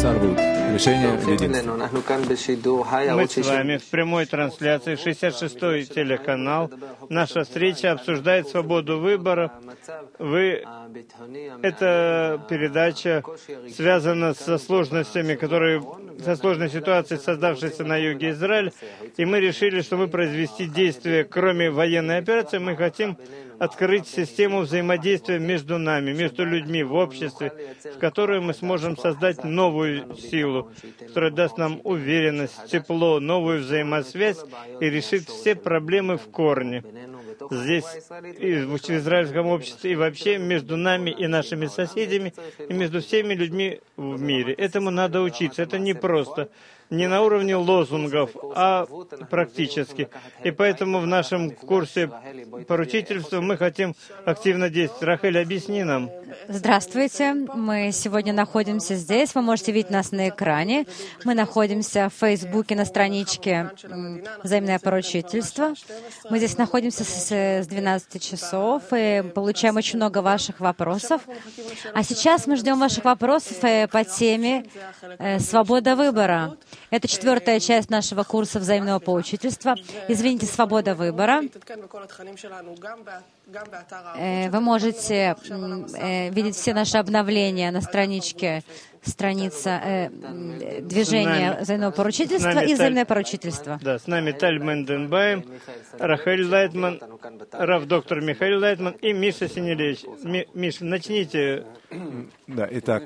Арвут. Решение в единстве. Мы с вами в прямой трансляции, 66-й телеканал. Наша встреча обсуждает свободу выбора. Эта передача связана со сложностями, со сложной ситуацией, создавшейся на юге Израиля. И мы решили, что мы произвести действия, кроме военной операции, мы хотим открыть систему взаимодействия между нами, между людьми в обществе, в которой мы сможем создать новую силу, которая даст нам уверенность, тепло, новую взаимосвязь и решит все проблемы в корне. Здесь, и в израильском обществе, и вообще между нами и нашими соседями, и между всеми людьми в мире. Этому надо учиться. Это не просто. Не на уровне лозунгов, а практически. И поэтому в нашем курсе поручительства мы хотим активно действовать. Рахель, объясни нам. Здравствуйте. Мы сегодня находимся здесь. Вы можете видеть нас на экране. Мы находимся в Фейсбуке на страничке «Взаимное поручительство». Мы здесь находимся с 12 часов и получаем очень много ваших вопросов. А сейчас мы ждем ваших вопросов по теме «Свобода выбора». Это 4-я часть нашего курса взаимного поучительства. Извините, свобода выбора. Вы можете видеть все наши обновления на страница движения взаимного поручительства и взаимное поручительство. Да, с нами Таль Менденбайм, Рахель Лайтман, Рав-доктор Михаил Лайтман и Миша Синелевич. Миша, начните. Да, итак,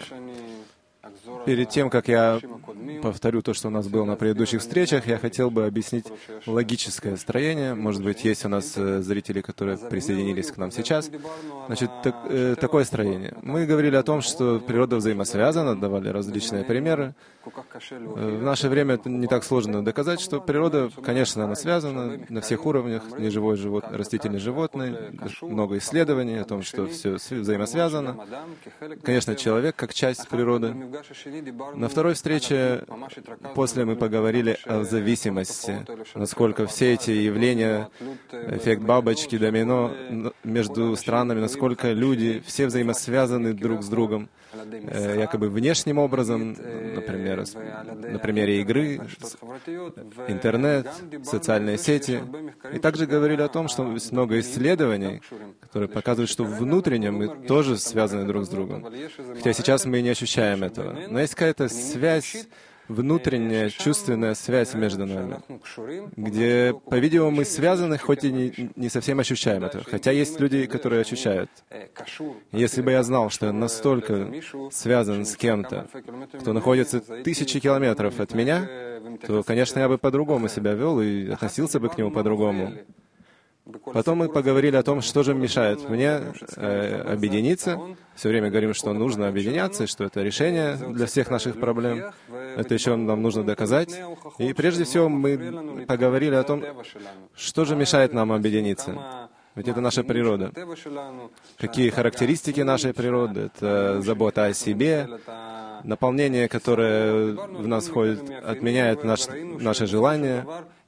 перед тем, как я повторю то, что у нас было на предыдущих встречах, я хотел бы объяснить логическое строение. Может быть, есть у нас зрители, которые присоединились к нам сейчас. Значит, такое строение. Мы говорили о том, что природа взаимосвязана, давали различные примеры. В наше время это не так сложно доказать, что природа, конечно, она связана на всех уровнях, неживой животный, растительный, животный, много исследований о том, что все взаимосвязано. Конечно, человек как часть природы. На второй встрече после мы поговорили о зависимости, насколько все эти явления, эффект бабочки, домино между странами, насколько люди все взаимосвязаны друг с другом, якобы внешним образом, например, на примере игры, интернет, социальные сети. И также говорили о том, что есть много исследований, которые показывают, что внутренне мы тоже связаны друг с другом. Хотя сейчас мы не ощущаем этого. Но есть какая-то связь, внутренняя чувственная связь между нами, где, по-видимому, мы связаны, хоть и не совсем ощущаем это. Хотя есть люди, которые ощущают. Если бы я знал, что я настолько связан с кем-то, кто находится тысячи километров от меня, то, конечно, я бы по-другому себя вел и относился бы к нему по-другому. Потом мы поговорили о том, что же мешает мне объединиться. Все время говорим, что нужно объединяться, что это решение для всех наших проблем. Это еще нам нужно доказать. И прежде всего мы поговорили о том, что же мешает нам объединиться. Ведь это наша природа. Какие характеристики нашей природы? Это забота о себе, наполнение, которое в нас входит, отменяет наше желание.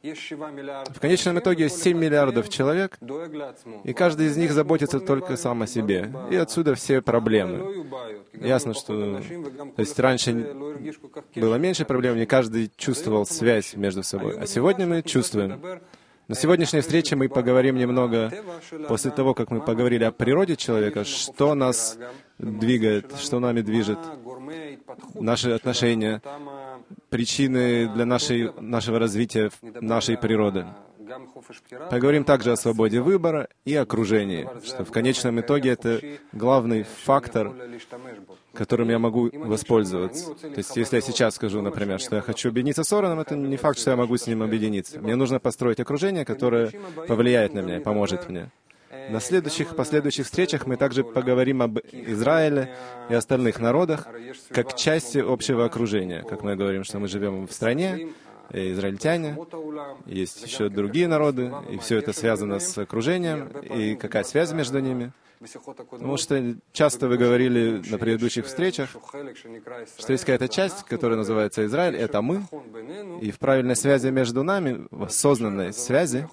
В конечном итоге есть 7 миллиардов человек, и каждый из них заботится только сам о себе. И отсюда все проблемы. Ясно, что... То есть раньше было меньше проблем, не каждый чувствовал связь между собой. А сегодня мы чувствуем. На сегодняшней встрече мы поговорим немного, после того, как мы поговорили о природе человека, что нас двигает, что нами движет, наши отношения, причины для нашего развития нашей природы. Поговорим также о свободе выбора и окружении, что в конечном итоге это главный фактор, которым я могу воспользоваться. То есть, если я сейчас скажу, например, что я хочу объединиться с Ороном, это не факт, что я могу с ним объединиться. Мне нужно построить окружение, которое повлияет на меня и поможет мне. На последующих встречах мы также поговорим об Израиле и остальных народах как части общего окружения. Как мы говорим, что мы живем в стране, израильтяне, есть еще другие народы, и все это связано с окружением, и какая связь между ними. Потому что часто вы говорили на предыдущих встречах, что есть какая-то часть, которая называется Израиль, это мы, и в правильной связи между нами, в осознанной связи,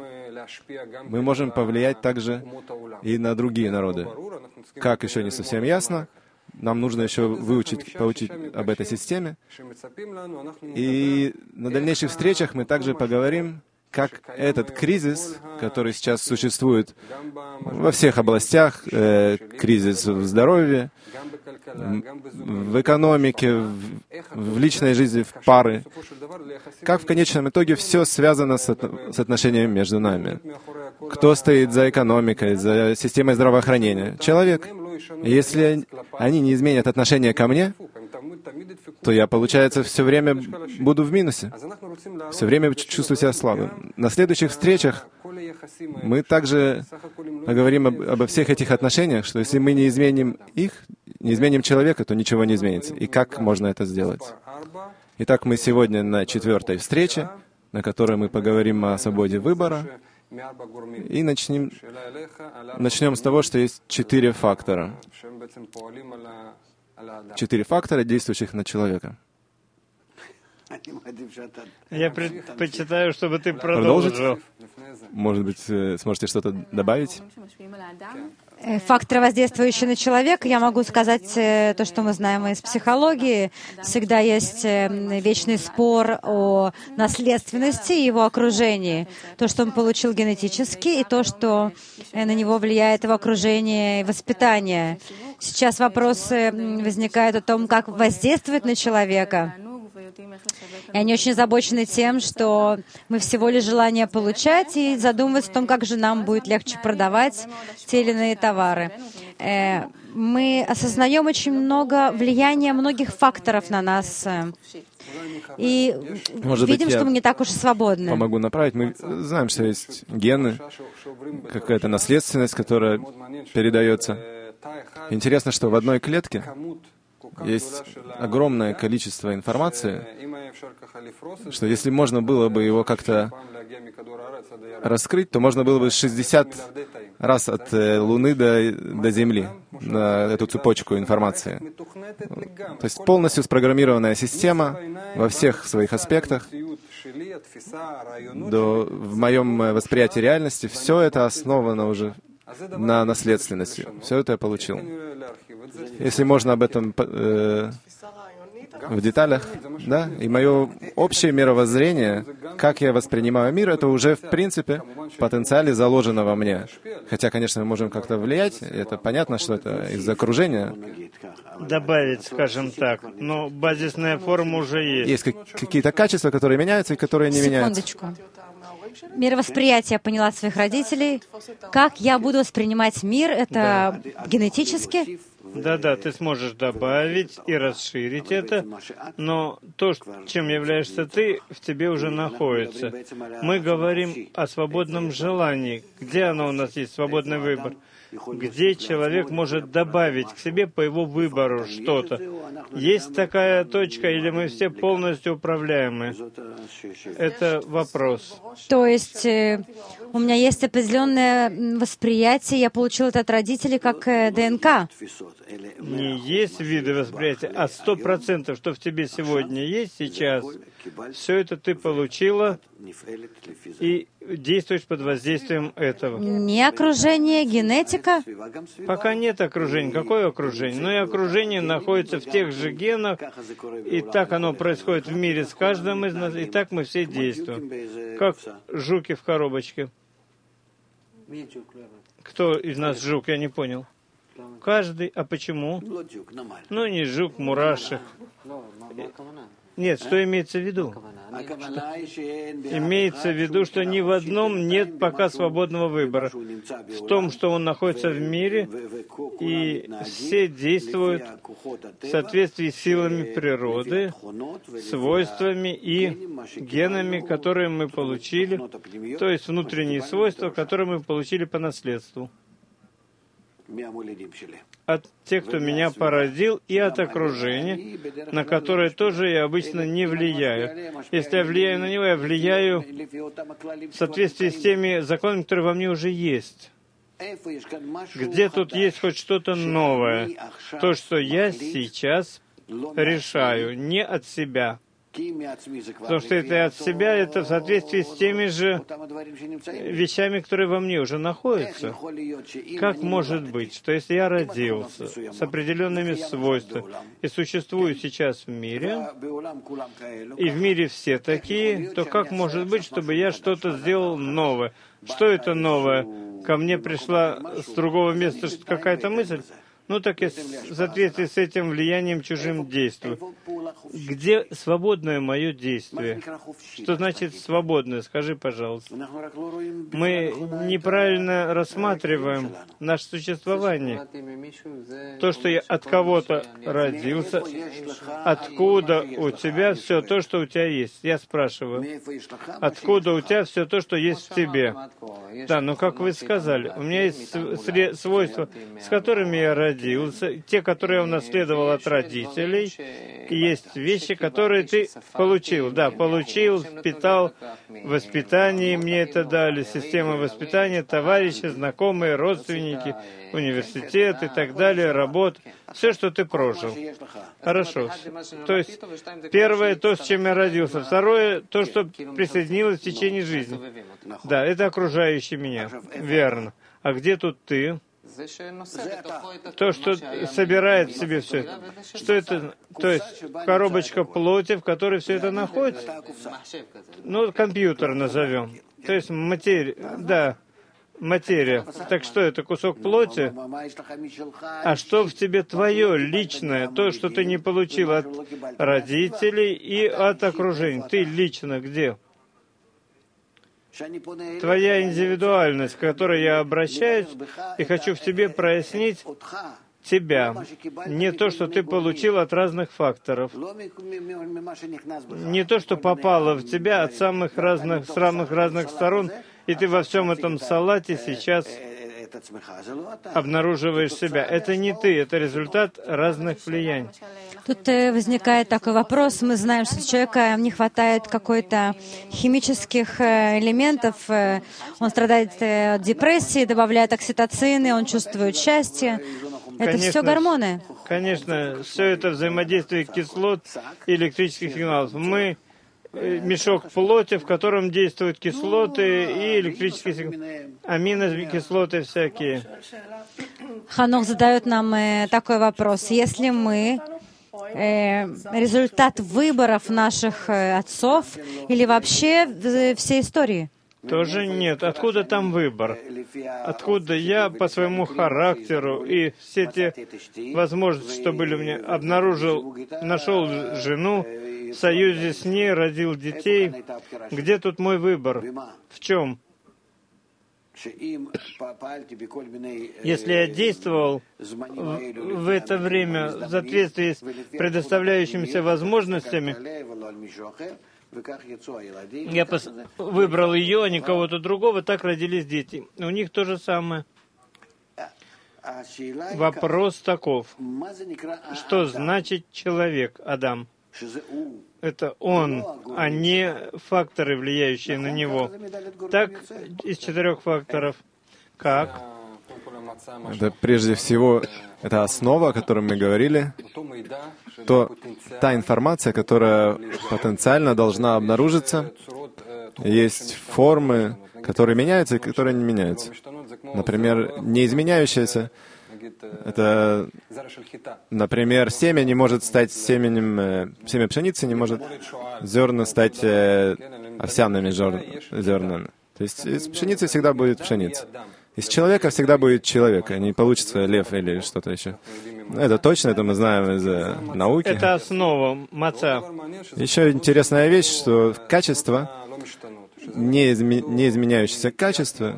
мы можем повлиять также и на другие народы. Как, еще не совсем ясно, нам нужно еще поучить об этой системе. И на дальнейших встречах мы также поговорим, как этот кризис, который сейчас существует во всех областях, кризис в здоровье, в экономике, в личной жизни, в пары, как в конечном итоге все связано с отношениями между нами. Кто стоит за экономикой, за системой здравоохранения? Человек. И если они не изменят отношение ко мне, то я, получается, все время буду в минусе. Все время чувствую себя слабым. На следующих встречах мы также поговорим обо всех этих отношениях, что если мы не изменим их, не изменим человека, то ничего не изменится. И как можно это сделать? Итак, мы сегодня на 4-й встрече, на которой мы поговорим о свободе выбора. И начнем с того, что есть 4 фактора. 4 фактора, действующих на человека. Я предпочитаю, чтобы ты продолжил. Может быть, сможете что-то добавить? Факторы, воздействующие на человека, я могу сказать то, что мы знаем из психологии. Всегда есть вечный спор о наследственности и его окружении. То, что он получил генетически, и то, что на него влияет его окружение и воспитание. Сейчас вопросы возникают о том, как воздействует на человека. И они очень озабочены тем, что мы всего лишь желание получать и задумываться о том, как же нам будет легче продавать те или иные товары. Мы осознаем очень много влияния многих факторов на нас. И видим, что мы не так уж и свободны. Помогу направить. Мы знаем, что есть гены, какая-то наследственность, которая передается. Интересно, что в одной клетке есть огромное количество информации, что если можно было бы его как-то раскрыть, то можно было бы 60 раз от Луны до Земли на эту цепочку информации. То есть полностью спрограммированная система во всех своих аспектах. В моем восприятии реальности все это основано уже на наследственности. Все это я получил. Если можно об этом в деталях, да, и мое общее мировоззрение, как я воспринимаю мир, это уже, в принципе, в потенциале заложено во мне. Хотя, конечно, мы можем как-то влиять, это понятно, что это из окружения. Добавить, скажем так, но базисная форма уже есть. Есть какие-то качества, которые меняются и которые не меняются. Секундочку. Мировосприятие я поняла от своих родителей. Как я буду воспринимать мир, это генетически. Да, ты сможешь добавить и расширить это, но то, чем являешься ты, в тебе уже находится. Мы говорим о свободном желании. Где оно у нас есть, свободный выбор? Где человек может добавить к себе по его выбору что-то. Есть такая точка, или мы все полностью управляемы? Это вопрос. То есть у меня есть определенное восприятие, я получил это от родителей как ДНК. Не есть виды восприятия, а 100%, что в тебе сегодня есть сейчас, все это ты получила и действуешь под воздействием этого. Не окружение, генетика? Пока нет окружения. Какое окружение? Но и окружение находится в тех же генах, и так оно происходит в мире с каждым из нас, и так мы все действуем. Как жуки в коробочке. Кто из нас жук? Я не понял. Каждый. А почему? Ну, не жук, мурашек. Нет, что имеется в виду? Имеется в виду, что ни в одном нет пока свободного выбора. В том, что он находится в мире, и все действуют в соответствии с силами природы, свойствами и генами, которые мы получили, то есть внутренние свойства, которые мы получили по наследству. От тех, кто меня породил, и от окружения, на которое тоже я обычно не влияю. Если я влияю на него, я влияю в соответствии с теми законами, которые во мне уже есть. Где тут есть хоть что-то новое? То, что я сейчас решаю, не от себя. Потому что это от себя, это в соответствии с теми же вещами, которые во мне уже находятся. Как может быть, что если я родился с определенными свойствами и существую сейчас в мире, и в мире все такие, то как может быть, чтобы я что-то сделал новое? Что это новое? Ко мне пришла с другого места какая-то мысль? Ну так и в соответствии с этим влиянием чужим действую. Где свободное мое действие? Что значит свободное? Скажи, пожалуйста. Мы неправильно рассматриваем наше существование. То, что я от кого-то родился, откуда у тебя все то, что у тебя есть? Я спрашиваю, откуда у тебя все то, что есть в тебе? Да, но как вы сказали, у меня есть свойства, с которыми я родился, те, которые я унаследовал от родителей, и есть вещи, которые ты получил. Да, получил, впитал, воспитание мне это дали, система воспитания, товарищи, знакомые, родственники, университет и так далее, работа, все, что ты прожил. Хорошо. То есть, первое, то, с чем я родился. Второе, то, что присоединилось в течение жизни. Да, это окружающий меня. Верно. А где тут ты? То, что собирает в себе все это. Что это? То есть коробочка плоти, в которой все это находится. Ну, компьютер назовем. То есть материя. Да, материя. Так что это? Кусок плоти? А что в тебе твое личное? То, что ты не получил от родителей и от окружения. Ты лично где? Твоя индивидуальность, к которой я обращаюсь, и хочу в тебе прояснить тебя. Не то, что ты получил от разных факторов. Не то, что попало в тебя от самых разных сторон, и ты во всем этом салате сейчас обнаруживаешь себя. Это не ты, это результат разных влияний. Тут возникает такой вопрос. Мы знаем, что у человека не хватает какой-то химических элементов. Он страдает от депрессии, добавляет окситоцины, он чувствует счастье. Это все гормоны. Конечно, все это взаимодействие кислот и электрических сигналов. Мы мешок плоти, в котором действуют кислоты и электрические сигналы, аминокислоты всякие. Ханох задает нам такой вопрос. Если мы результат выборов наших отцов или вообще всей истории? Тоже нет. Откуда там выбор? Откуда я по своему характеру и все те возможности, что были у меня, нашел жену, в союзе с ней родил детей. Где тут мой выбор? В чем? Если я действовал в это время в соответствии с предоставляющимися возможностями, я выбрал ее, а не кого-то другого, так родились дети. У них то же самое. Вопрос таков. Что значит человек, Адам? Это он, а не факторы, влияющие на него. Так, из 4 факторов. Как? Это прежде всего, это основа, о которой мы говорили, та информация, которая потенциально должна обнаружиться. Есть формы, которые меняются и которые не меняются. Например, неизменяющаяся. Это, например, семя не может стать семя пшеницы не может зерна стать овсяными зернами. То есть из пшеницы всегда будет пшеница. Из человека всегда будет человек, а не получится лев или что-то еще. Это точно, это мы знаем из науки. Это основа, маца. Еще интересная вещь, что качество, не изменяющееся качество,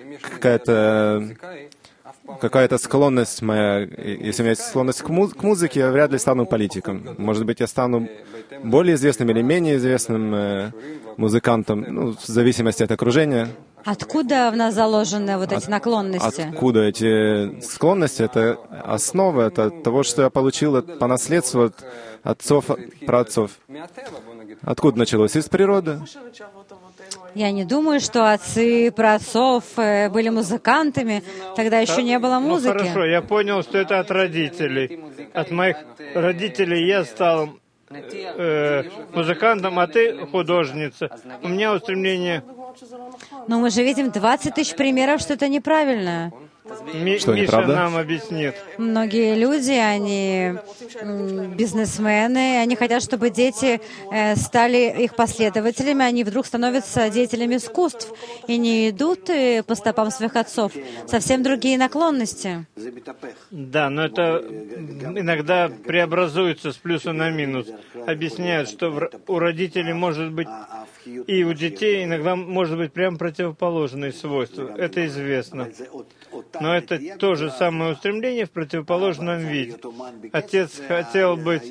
какая-то склонность моя, если у меня есть склонность к музыке, я вряд ли стану политиком. Может быть, я стану более известным или менее известным музыкантом, в зависимости от окружения. Откуда в нас заложены вот эти наклонности? Откуда эти склонности? Это основа, это того, что я получил по наследству от отцов, праотцов. Откуда началось? Из природы. Я не думаю, что отцы праотцов были музыкантами. Тогда еще не было музыки. Хорошо, я понял, что это от родителей. От моих родителей я стал музыкантом, а ты художница. У меня устремление... Но мы же видим 20 тысяч примеров, что это неправильно. Что, Миша нам объяснит. Многие люди, они бизнесмены, они хотят, чтобы дети стали их последователями, они вдруг становятся деятелями искусств и не идут по стопам своих отцов. Совсем другие наклонности. Да, но это иногда преобразуется с плюса на минус. Объясняют, что у родителей может быть и у детей иногда может быть прям противоположные свойства. Это известно. Но это то же самое устремление в противоположном виде. Отец хотел быть,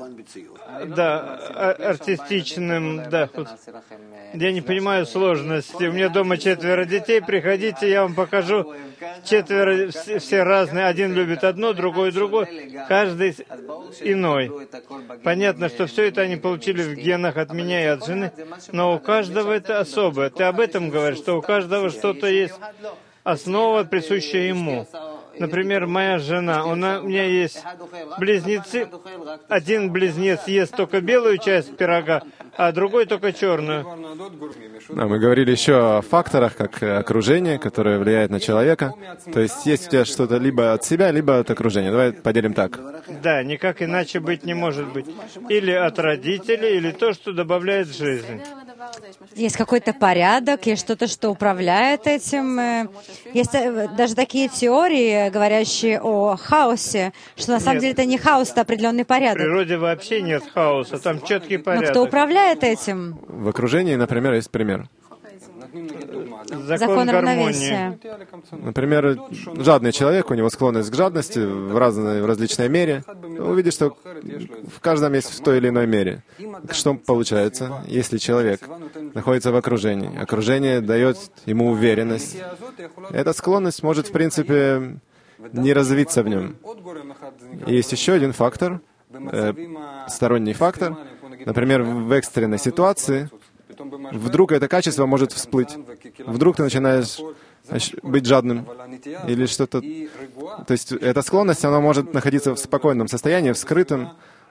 артистичным, Я не понимаю сложности. У меня дома 4 детей. Приходите, я вам покажу. 4 все разные. Один любит одно, другой другое. Каждый иной. Понятно, что все это они получили в генах от меня и от жены. Но у каждого это особое. Ты об этом говоришь, что у каждого что-то есть. Основа, присущая ему. Например, моя жена, у меня есть близнецы. Один близнец ест только белую часть пирога, а другой только черную. Да, мы говорили еще о факторах, как окружение, которое влияет на человека. То есть есть у тебя что-то либо от себя, либо от окружения. Давай поделим так. Да, никак иначе быть не может быть. Или от родителей, или то, что добавляет жизнь. Есть какой-то порядок, есть что-то, что управляет этим. Есть даже такие теории, говорящие о хаосе, что на самом деле это не хаос, это определенный порядок. В природе вообще нет хаоса, там четкий порядок. Но кто управляет этим? В окружении, например, есть пример. Закон равновесия. Например, жадный человек, у него склонность к жадности в различной мере. Увидишь, что в каждом есть в той или иной мере. Что получается, если человек находится в окружении? Окружение дает ему уверенность. Эта склонность может, в принципе, не развиться в нем. И есть еще один фактор, сторонний фактор. Например, в экстренной ситуации вдруг это качество может всплыть. Вдруг ты начинаешь быть жадным или что-то. То есть эта склонность, она может находиться в спокойном состоянии, в скрытом,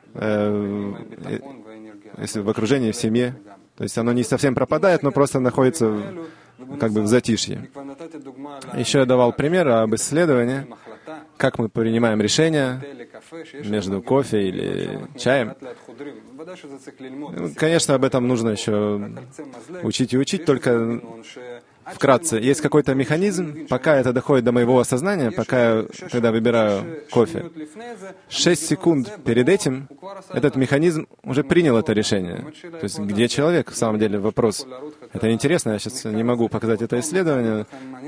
если в окружении, в семье. То есть оно не совсем пропадает, но просто находится как бы в затишье. Еще я давал пример об исследовании, как мы принимаем решения между кофе или чаем. Конечно, об этом нужно еще учить и учить, только вкратце. Есть какой-то механизм, пока это доходит до моего осознания, пока когда выбираю кофе. 6 секунд перед этим этот механизм уже принял это решение. То есть где человек, в самом деле, вопрос. Это интересно, я сейчас не могу показать это исследование.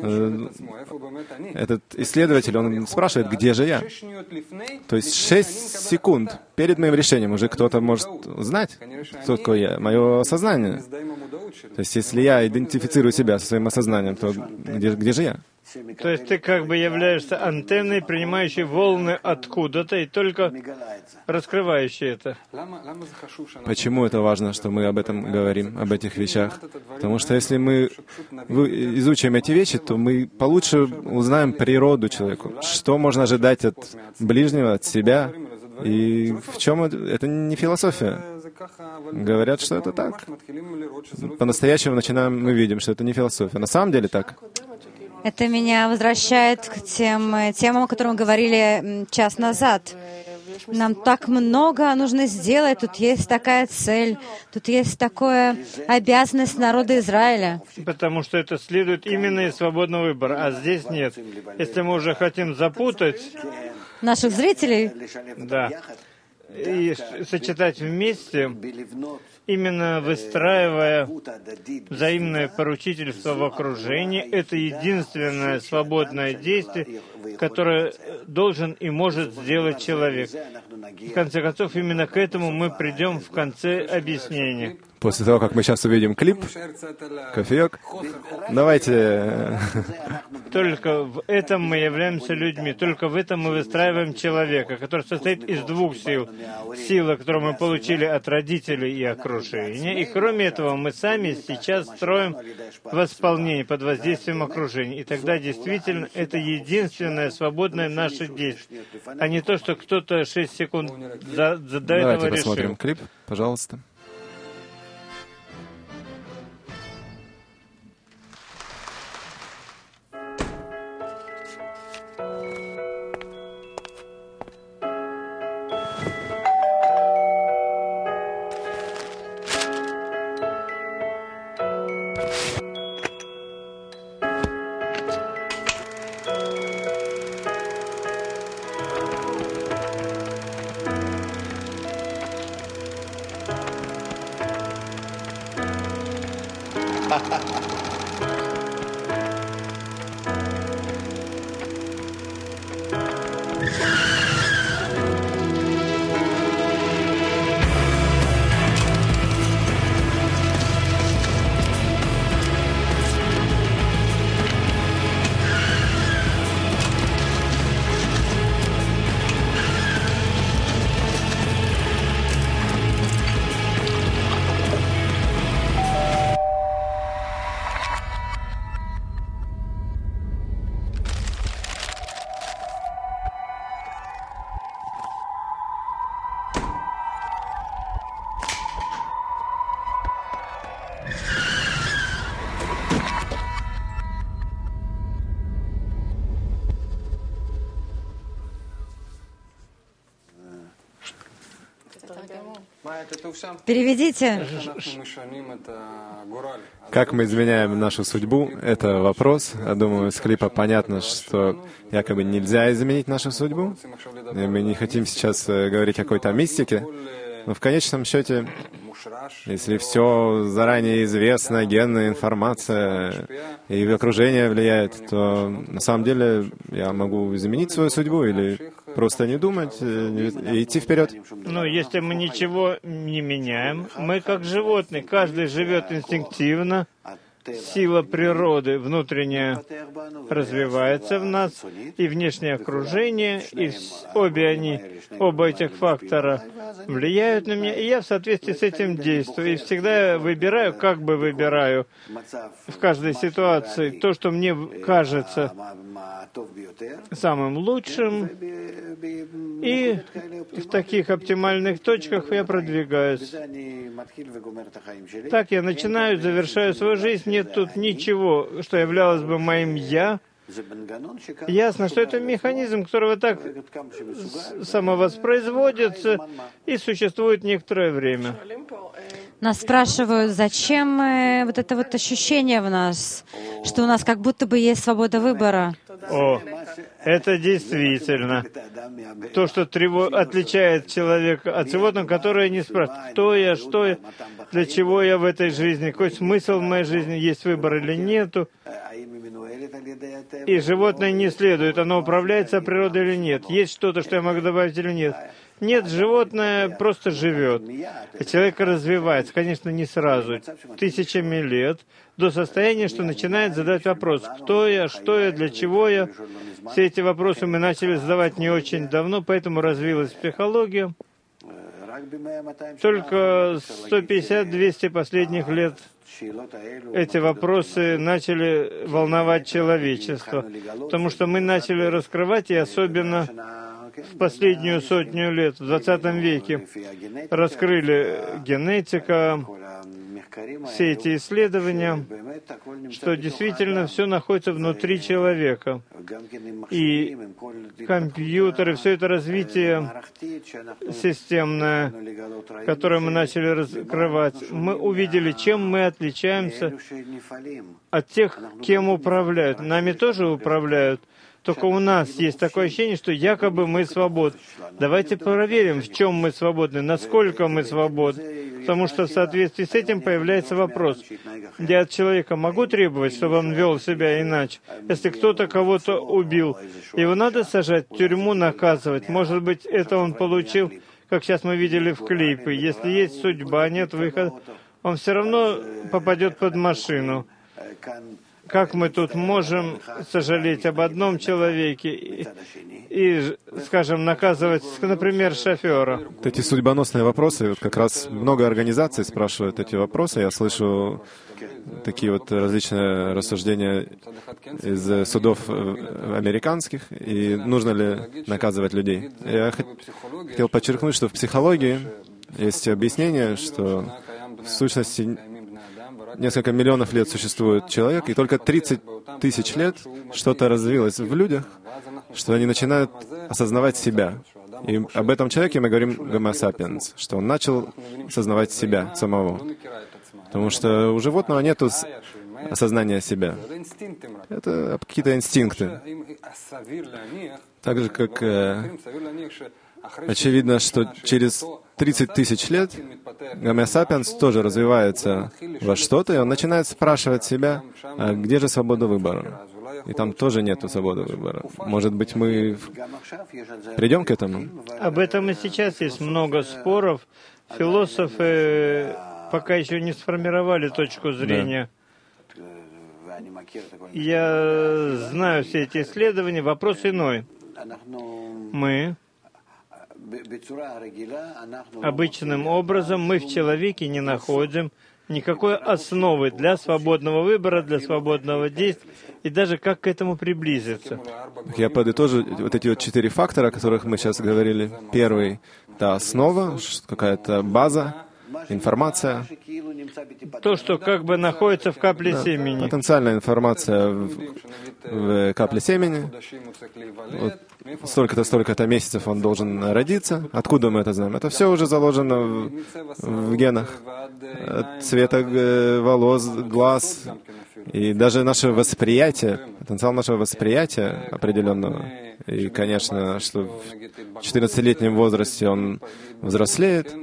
Этот исследователь, он спрашивает, где же я? То есть 6 секунд перед моим решением уже кто-то может знать, кто такой я, мое сознание. То есть если я идентифицирую себя со своим осознанием, то где же я? То есть ты как бы являешься антенной, принимающей волны откуда-то и только раскрывающей это. Почему это важно, что мы об этом говорим, об этих вещах? Потому что если мы изучим эти вещи, то мы получше узнаем природу человека, что можно ожидать от ближнего, от себя. И в чем это не философия. Говорят, что это так. По-настоящему мы видим, что это не философия. На самом деле так. Это меня возвращает к тем темам, о которых мы говорили час назад. Нам так много нужно сделать, тут есть такая цель, тут есть такая обязанность народа Израиля. Потому что это следует именно из свободного выбора, а здесь нет. Если мы уже хотим запутать наших зрителей, да, и сочетать вместе, именно выстраивая взаимное поручительство в окружении, это единственное свободное действие, которое должен и может сделать человек. В конце концов, именно к этому мы придем в конце объяснения. После того, как мы сейчас увидим клип, кофеек, давайте Только в этом мы являемся людьми, только в этом мы выстраиваем человека, который состоит из двух сил. Сила, которую мы получили от родителей и окружения, и кроме этого мы сами сейчас строим восполнение под воздействием окружения. И тогда действительно это единственное свободное наше действие, а не то, что кто-то 6 секунд до этого решил. Давайте посмотрим клип, пожалуйста. Переведите. Как мы изменяем нашу судьбу, это вопрос. Я думаю, с клипа понятно, что якобы нельзя изменить нашу судьбу. И мы не хотим сейчас говорить о какой-то мистике. Но в конечном счете, если все заранее известно, генная информация и окружение влияет, то на самом деле я могу изменить свою судьбу или просто не думать и идти вперед. Но если мы ничего не меняем, мы как животные, каждый живет инстинктивно, сила природы внутренняя развивается в нас, и внешнее окружение, и оба этих фактора влияют на меня, и я в соответствии с этим действую. И всегда выбираю, как бы выбираю в каждой ситуации то, что мне кажется самым лучшим, и в таких оптимальных точках я продвигаюсь. Так я начинаю, завершаю свою жизнь. Нет тут ничего, что являлось бы моим «я». Ясно, что это механизм, которого так самовоспроизводится и существует некоторое время. Нас спрашивают, зачем вот это вот ощущение в нас, что у нас как будто бы есть свобода выбора. О, это действительно то, что отличает человека от животных, которые не спрашивают, кто я, что я, для чего я в этой жизни, какой смысл в моей жизни, есть выбор или нету. И животное не следует, оно управляется природой или нет, есть что-то, что я могу добавить или нет. Нет, животное просто живет. И человек развивается, конечно, не сразу, тысячами лет, до состояния, что начинает задать вопрос, кто я, что я, для чего я. Все эти вопросы мы начали задавать не очень давно, поэтому развилась психология. Только 150-200 последних лет эти вопросы начали волновать человечество, потому что мы начали раскрывать, и особенно в последнюю 100 лет, в 20 веке, раскрыли генетика, все эти исследования, что действительно все находится внутри человека. И компьютеры, все это развитие системное, которое мы начали раскрывать, мы увидели, чем мы отличаемся от тех, кем управляют. Нами тоже управляют. Только у нас есть такое ощущение, что якобы мы свободны. Давайте проверим, в чем мы свободны, насколько мы свободны. Потому что в соответствии с этим появляется вопрос. Я от человека могу требовать, чтобы он вел себя иначе? Если кто-то кого-то убил, его надо сажать в тюрьму, наказывать. Может быть, это он получил, как сейчас мы видели в клипе. Если есть судьба, нет выхода, он все равно попадет под машину. как мы тут можем сожалеть об одном человеке и, скажем, наказывать, например, шофера? Эти судьбоносные вопросы, вот как раз много организаций спрашивают эти вопросы. Я слышу такие вот различные рассуждения из судов американских, и нужно ли наказывать людей. Я хотел подчеркнуть, что в психологии есть объяснение, что в сущности несколько миллионов лет существует человек, и только 30 тысяч лет что-то развилось в людях, что они начинают осознавать себя. И об этом человеке мы говорим Homo sapiens, что он начал осознавать себя самого. Потому что у животного нет осознания себя. Это какие-то инстинкты. Так же, как очевидно, что через 30 тысяч лет Homo sapiens тоже развивается во что-то, и он начинает спрашивать себя, а где же свобода выбора? И там тоже нет свободы выбора. Может быть, мы придем к этому? Об этом и сейчас есть много споров. Философы пока еще не сформировали точку зрения. Я знаю все эти исследования. Вопрос иной. Мы обычным образом, мы в человеке не находим никакой основы для свободного выбора, для свободного действия, и даже как к этому приблизиться. Я подытожу вот эти вот 4 фактора, о которых мы сейчас говорили. Первый — это основа, какая-то база, информация. То, что как бы находится в капле семени. Потенциальная информация в капле семени. Вот столько-то, столько-то месяцев он должен родиться. Откуда мы это знаем? Это все уже заложено в генах. От цвета волос, глаз. И даже наше восприятие, потенциал нашего восприятия определенного. И, конечно, что в 14-летнем возрасте он взрослеет,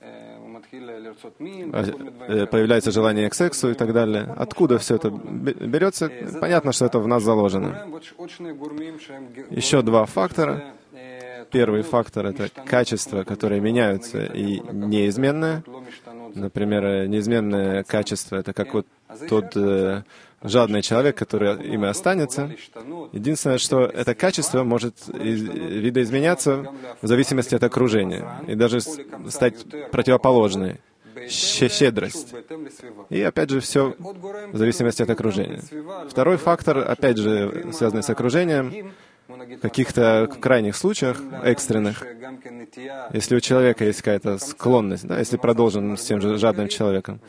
появляется желание к сексу и так далее. Откуда все это берется? Понятно, что это в нас заложено. Еще 2 фактора. Первый фактор — это качества, которые меняются, и неизменное. Например, неизменное качество — это как вот тот жадный человек, который им и останется. Единственное, что это качество может видоизменяться в зависимости от окружения и даже стать противоположной. Щедрость. И опять же все в зависимости от окружения. Второй фактор, опять же, связанный с окружением, в каких-то крайних случаях, экстренных, если у человека есть какая-то склонность, да, если продолжим с тем же жадным человеком,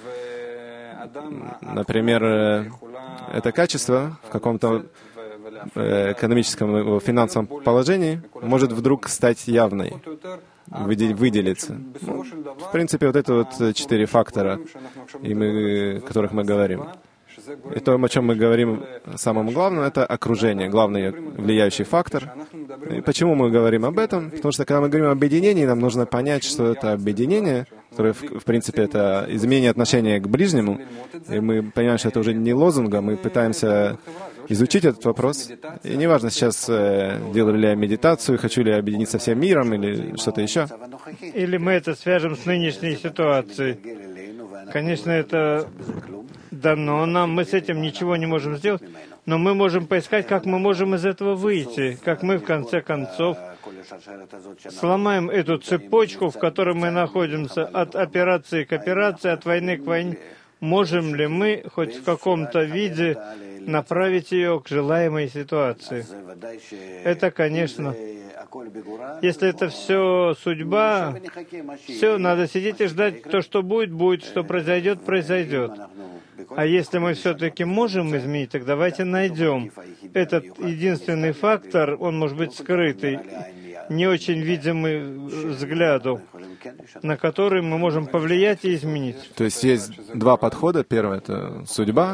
например, это качество в каком-то экономическом, финансовом положении может вдруг стать явной, выделиться. Ну, в принципе, вот это вот 4 фактора, о которых мы говорим. И то, о чем мы говорим, самым главным, это окружение, главный влияющий фактор. И почему мы говорим об этом? Потому что, когда мы говорим об объединении, нам нужно понять, что это объединение, которое, в принципе, это изменение отношения к ближнему. И мы понимаем, что это уже не лозунг, а мы пытаемся изучить этот вопрос. И неважно, сейчас делаю ли я медитацию, хочу ли я объединиться со всем миром или что-то еще. Или мы это свяжем с нынешней ситуацией. Конечно, это дано нам, мы с этим ничего не можем сделать, но мы можем поискать, как мы можем из этого выйти, как мы, в конце концов, сломаем эту цепочку, в которой мы находимся, от операции к операции, от войны к войне. Можем ли мы хоть в каком-то виде направить ее к желаемой ситуации? Это, конечно, если это все судьба, все, надо сидеть и ждать, то, что будет, будет, что произойдет, произойдет. А если мы все-таки можем изменить, так давайте найдем. Этот единственный фактор, он может быть скрытый, не очень видимый взгляду, на который мы можем повлиять и изменить. То есть есть 2 подхода. Первый — это судьба.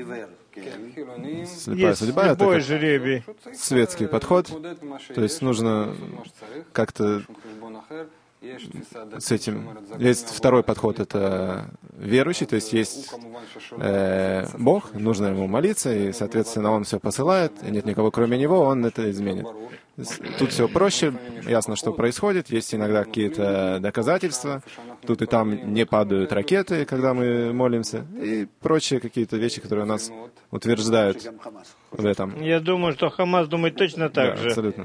Слепая судьба — это как светский подход. То есть нужно как-то с этим. Есть второй подход, это верующий, то есть есть Бог, нужно ему молиться, и, соответственно, Он все посылает, и нет никого кроме Него, Он это изменит. Тут все проще, ясно, что происходит, есть иногда какие-то доказательства, тут и там не падают ракеты, когда мы молимся, и прочие какие-то вещи, которые нас утверждают в этом. Я думаю, что Хамас думает точно так же. Абсолютно.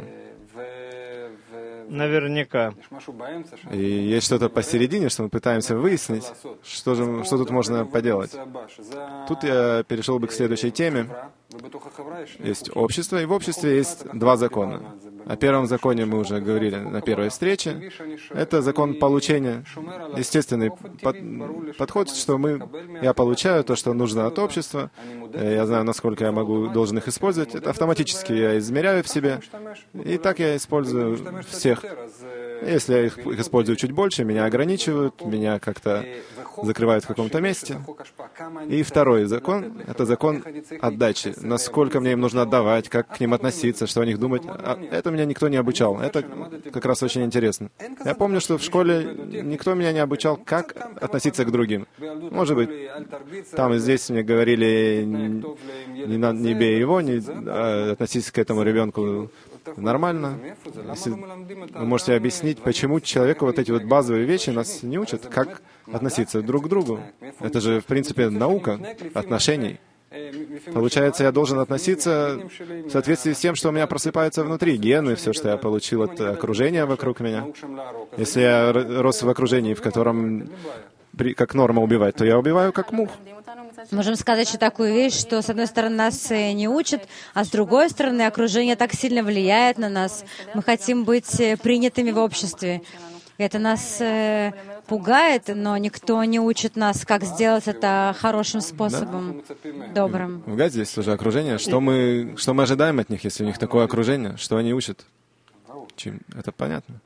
Наверняка. И есть что-то посередине, что мы пытаемся выяснить, что тут можно поделать. Тут я перешел бы к следующей теме. Есть общество, и в обществе есть два закона. О первом законе мы уже говорили на первой встрече. Это закон получения. Естественный подход, что я получаю то, что нужно от общества. Я знаю, насколько я должен их использовать. Это автоматически я измеряю в себе. И так я использую всех. Если я их использую чуть больше, меня ограничивают, меня как-то закрывают в каком-то месте. И второй закон — это закон отдачи. Насколько мне им нужно отдавать, как к ним относиться, что о них думать. Это меня никто не обучал. Это как раз очень интересно. Я помню, что в школе никто меня не обучал, как относиться к другим. Может быть, там и здесь мне говорили, не бей его, относись к этому ребенку нормально. Если вы можете объяснить, почему человеку вот эти вот базовые вещи нас не учат, как относиться друг к другу. Это же, в принципе, наука отношений. Получается, я должен относиться в соответствии с тем, что у меня просыпается внутри, гены, все, что я получил от окружения вокруг меня. Если я рос в окружении, в котором как норма убивать, то я убиваю как мух. Можем сказать еще такую вещь, что с одной стороны нас не учат, а с другой стороны окружение так сильно влияет на нас. Мы хотим быть принятыми в обществе. Это нас пугает, но никто не учит нас, как сделать это хорошим способом, добрым. В Газе есть уже окружение. Что мы ожидаем от них, если у них такое окружение? Что они учат? Это понятно.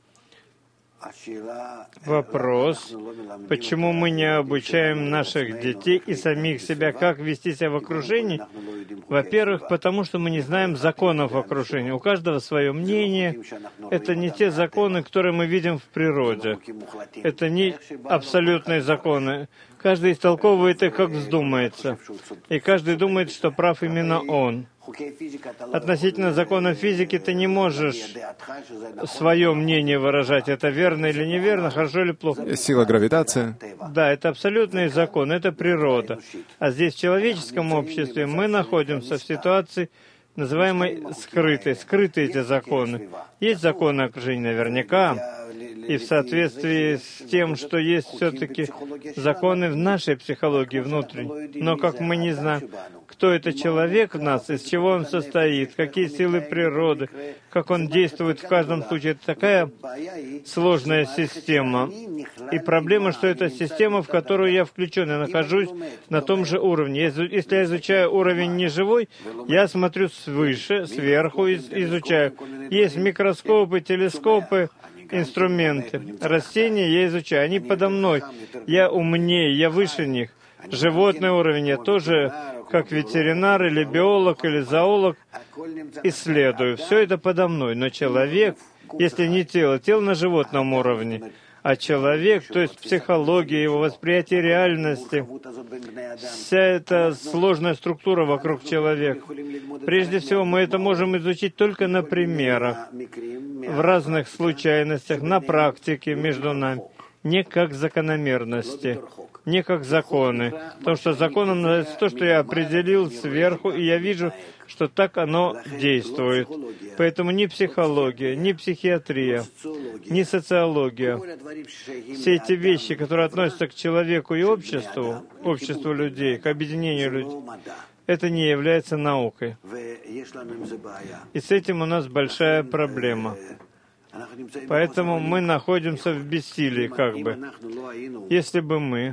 Вопрос, почему мы не обучаем наших детей и самих себя, как вести себя в окружении? Во-первых, потому что мы не знаем законов окружения. У каждого свое мнение. Это не те законы, которые мы видим в природе. Это не абсолютные законы. Каждый истолковывает их, как вздумается. И каждый думает, что прав именно он. Относительно законов физики ты не можешь свое мнение выражать. Это верно или неверно, хорошо или плохо. Сила гравитации. Да, это абсолютный закон, это природа. А здесь, в человеческом обществе, мы находимся в ситуации, называемой скрытой. Скрыты эти законы. Есть законы окружения наверняка. И в соответствии с тем, что есть все-таки законы в нашей психологии внутренней. Но как мы не знаем, кто это человек в нас, из чего он состоит, какие силы природы, как он действует в каждом случае. Это такая сложная система. И проблема, что это система, в которую я включен, я нахожусь на том же уровне. Если я изучаю уровень неживой, я смотрю свыше, сверху изучаю. Есть микроскопы, телескопы, инструменты. Растения я изучаю, они подо мной. Я умнее, я выше них. Животный уровень я тоже, как ветеринар или биолог или зоолог, исследую. Все это подо мной. Но человек, если не тело на животном уровне, а человек, то есть психология, его восприятие реальности, вся эта сложная структура вокруг человека. Прежде всего, мы это можем изучить только на примерах, в разных случайностях, на практике между нами, не как закономерности, не как законы. Потому что законом называется то, что я определил сверху, и я вижу, что так оно действует. Поэтому ни психология, ни психиатрия, ни социология, все эти вещи, которые относятся к человеку и обществу людей, к объединению людей, это не является наукой. И с этим у нас большая проблема. Поэтому мы находимся в бессилии, как бы. Если бы мы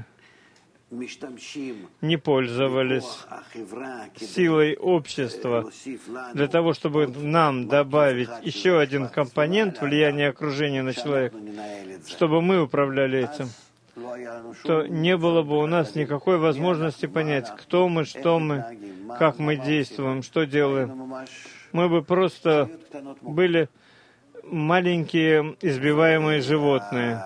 не пользовались силой общества для того, чтобы нам добавить еще один компонент влияния окружения на человека, чтобы мы управляли этим, то не было бы у нас никакой возможности понять, кто мы, что мы, как мы действуем, что делаем. Мы бы просто были маленькие избиваемые животные.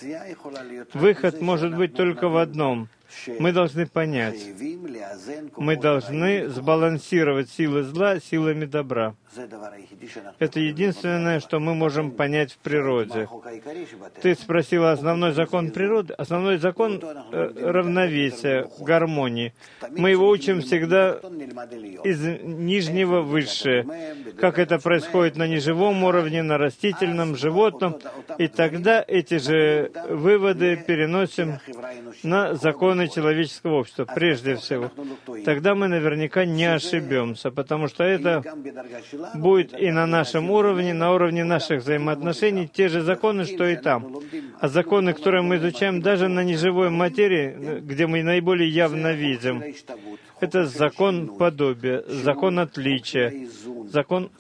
Выход может быть только в одном. Мы должны понять, мы должны сбалансировать силы зла силами добра. Это единственное, что мы можем понять в природе. Ты спросила основной закон природы. Основной закон равновесия, гармонии. Мы его учим всегда из нижнего в высшее. Как это происходит на неживом уровне, на растительном, животном. И тогда эти же выводы переносим на законы человеческого общества, прежде всего. Тогда мы наверняка не ошибемся, потому что это будет и на нашем уровне, на уровне наших взаимоотношений, те же законы, что и там. А законы, которые мы изучаем даже на неживой материи, где мы наиболее явно видим, это закон подобия, закон отличия, закон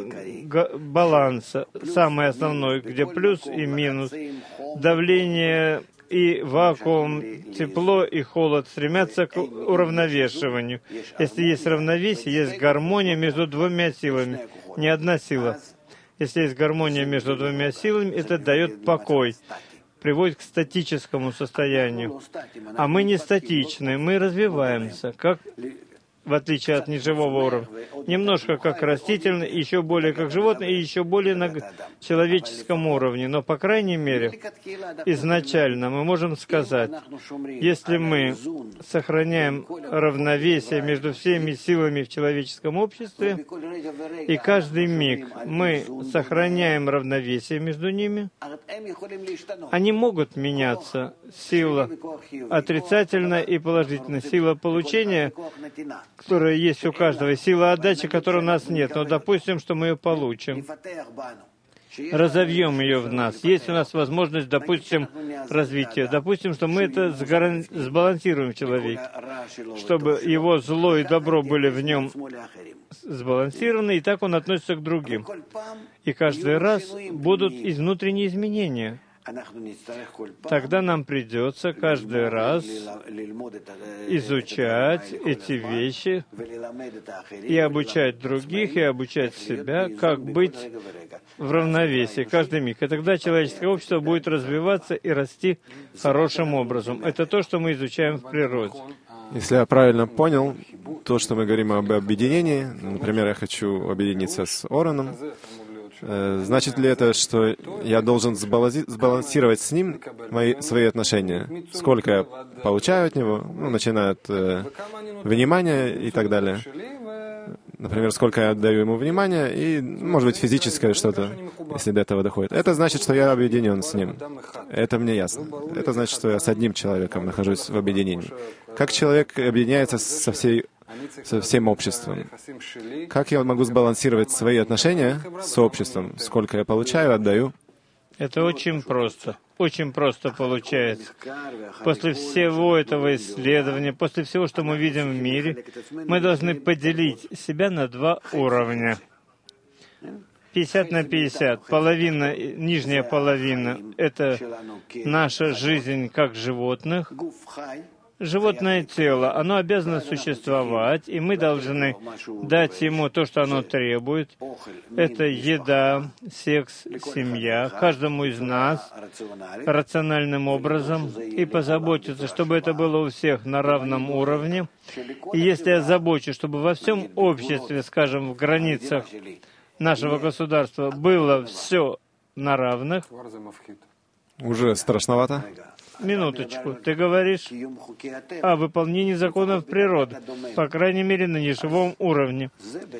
баланса, самый основной, где плюс и минус, давление и вакуум, тепло и холод стремятся к уравновешиванию. Если есть равновесие, есть гармония между двумя силами, не одна сила. Если есть гармония между двумя силами, это дает покой, приводит к статическому состоянию. А мы не статичны, мы развиваемся, как в отличие от неживого уровня. Немножко как растительный, еще более как животное, и еще более на человеческом уровне. Но, по крайней мере, изначально мы можем сказать, если мы сохраняем равновесие между всеми силами в человеческом обществе, и каждый миг мы сохраняем равновесие между ними, они могут меняться. Сила отрицательная и положительная. Сила получения, которая есть у каждого, сила отдачи, которой у нас нет. Но допустим, что мы ее получим. Разовьем ее в нас. Есть у нас возможность, допустим, развития. Допустим, что мы это сбалансируем в человеке, чтобы его зло и добро были в нем сбалансированы, и так он относится к другим. И каждый раз будут внутренние изменения. Тогда нам придется каждый раз изучать эти вещи и обучать других, и обучать себя, как быть в равновесии каждый миг. И тогда человеческое общество будет развиваться и расти хорошим образом. Это то, что мы изучаем в природе. Если я правильно понял, то, что мы говорим об объединении, например, я хочу объединиться с Ораном, значит ли это, что я должен сбалансировать с ним свои отношения? Сколько я получаю от него, начиная от внимания и так далее. Например, сколько я отдаю ему внимания, и, может быть, физическое что-то, если до этого доходит. Это значит, что я объединен с ним. Это мне ясно. Это значит, что я с одним человеком нахожусь в объединении. Как человек объединяется со всем обществом? Как я могу сбалансировать свои отношения с обществом? Сколько я получаю, отдаю? Это очень просто. Очень просто получается. После всего этого исследования, после всего, что мы видим в мире, мы должны поделить себя на два уровня. 50 на 50. Половина, нижняя половина — это наша жизнь как животных. Животное тело, оно обязано существовать, и мы должны дать ему то, что оно требует. Это еда, секс, семья, каждому из нас рациональным образом, и позаботиться, чтобы это было у всех на равном уровне. И если я забочусь, чтобы во всем обществе, скажем, в границах нашего государства было все на равных, уже страшновато. Минуточку. Ты говоришь о выполнении законов природы, по крайней мере, на неживом уровне.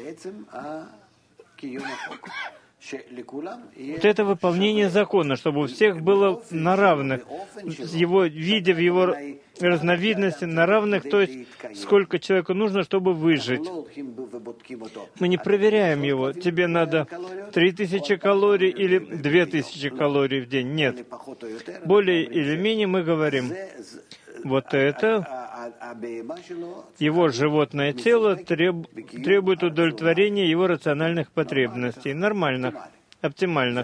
Вот это выполнение закона, чтобы у всех было на равных, в его виде, в его разновидности, на равных, то есть сколько человеку нужно, чтобы выжить. Мы не проверяем его. Тебе надо 3000 калорий или 2000 калорий в день. Нет. Более или менее мы говорим, вот это его животное тело требует удовлетворения его рациональных потребностей, нормальных, оптимальных.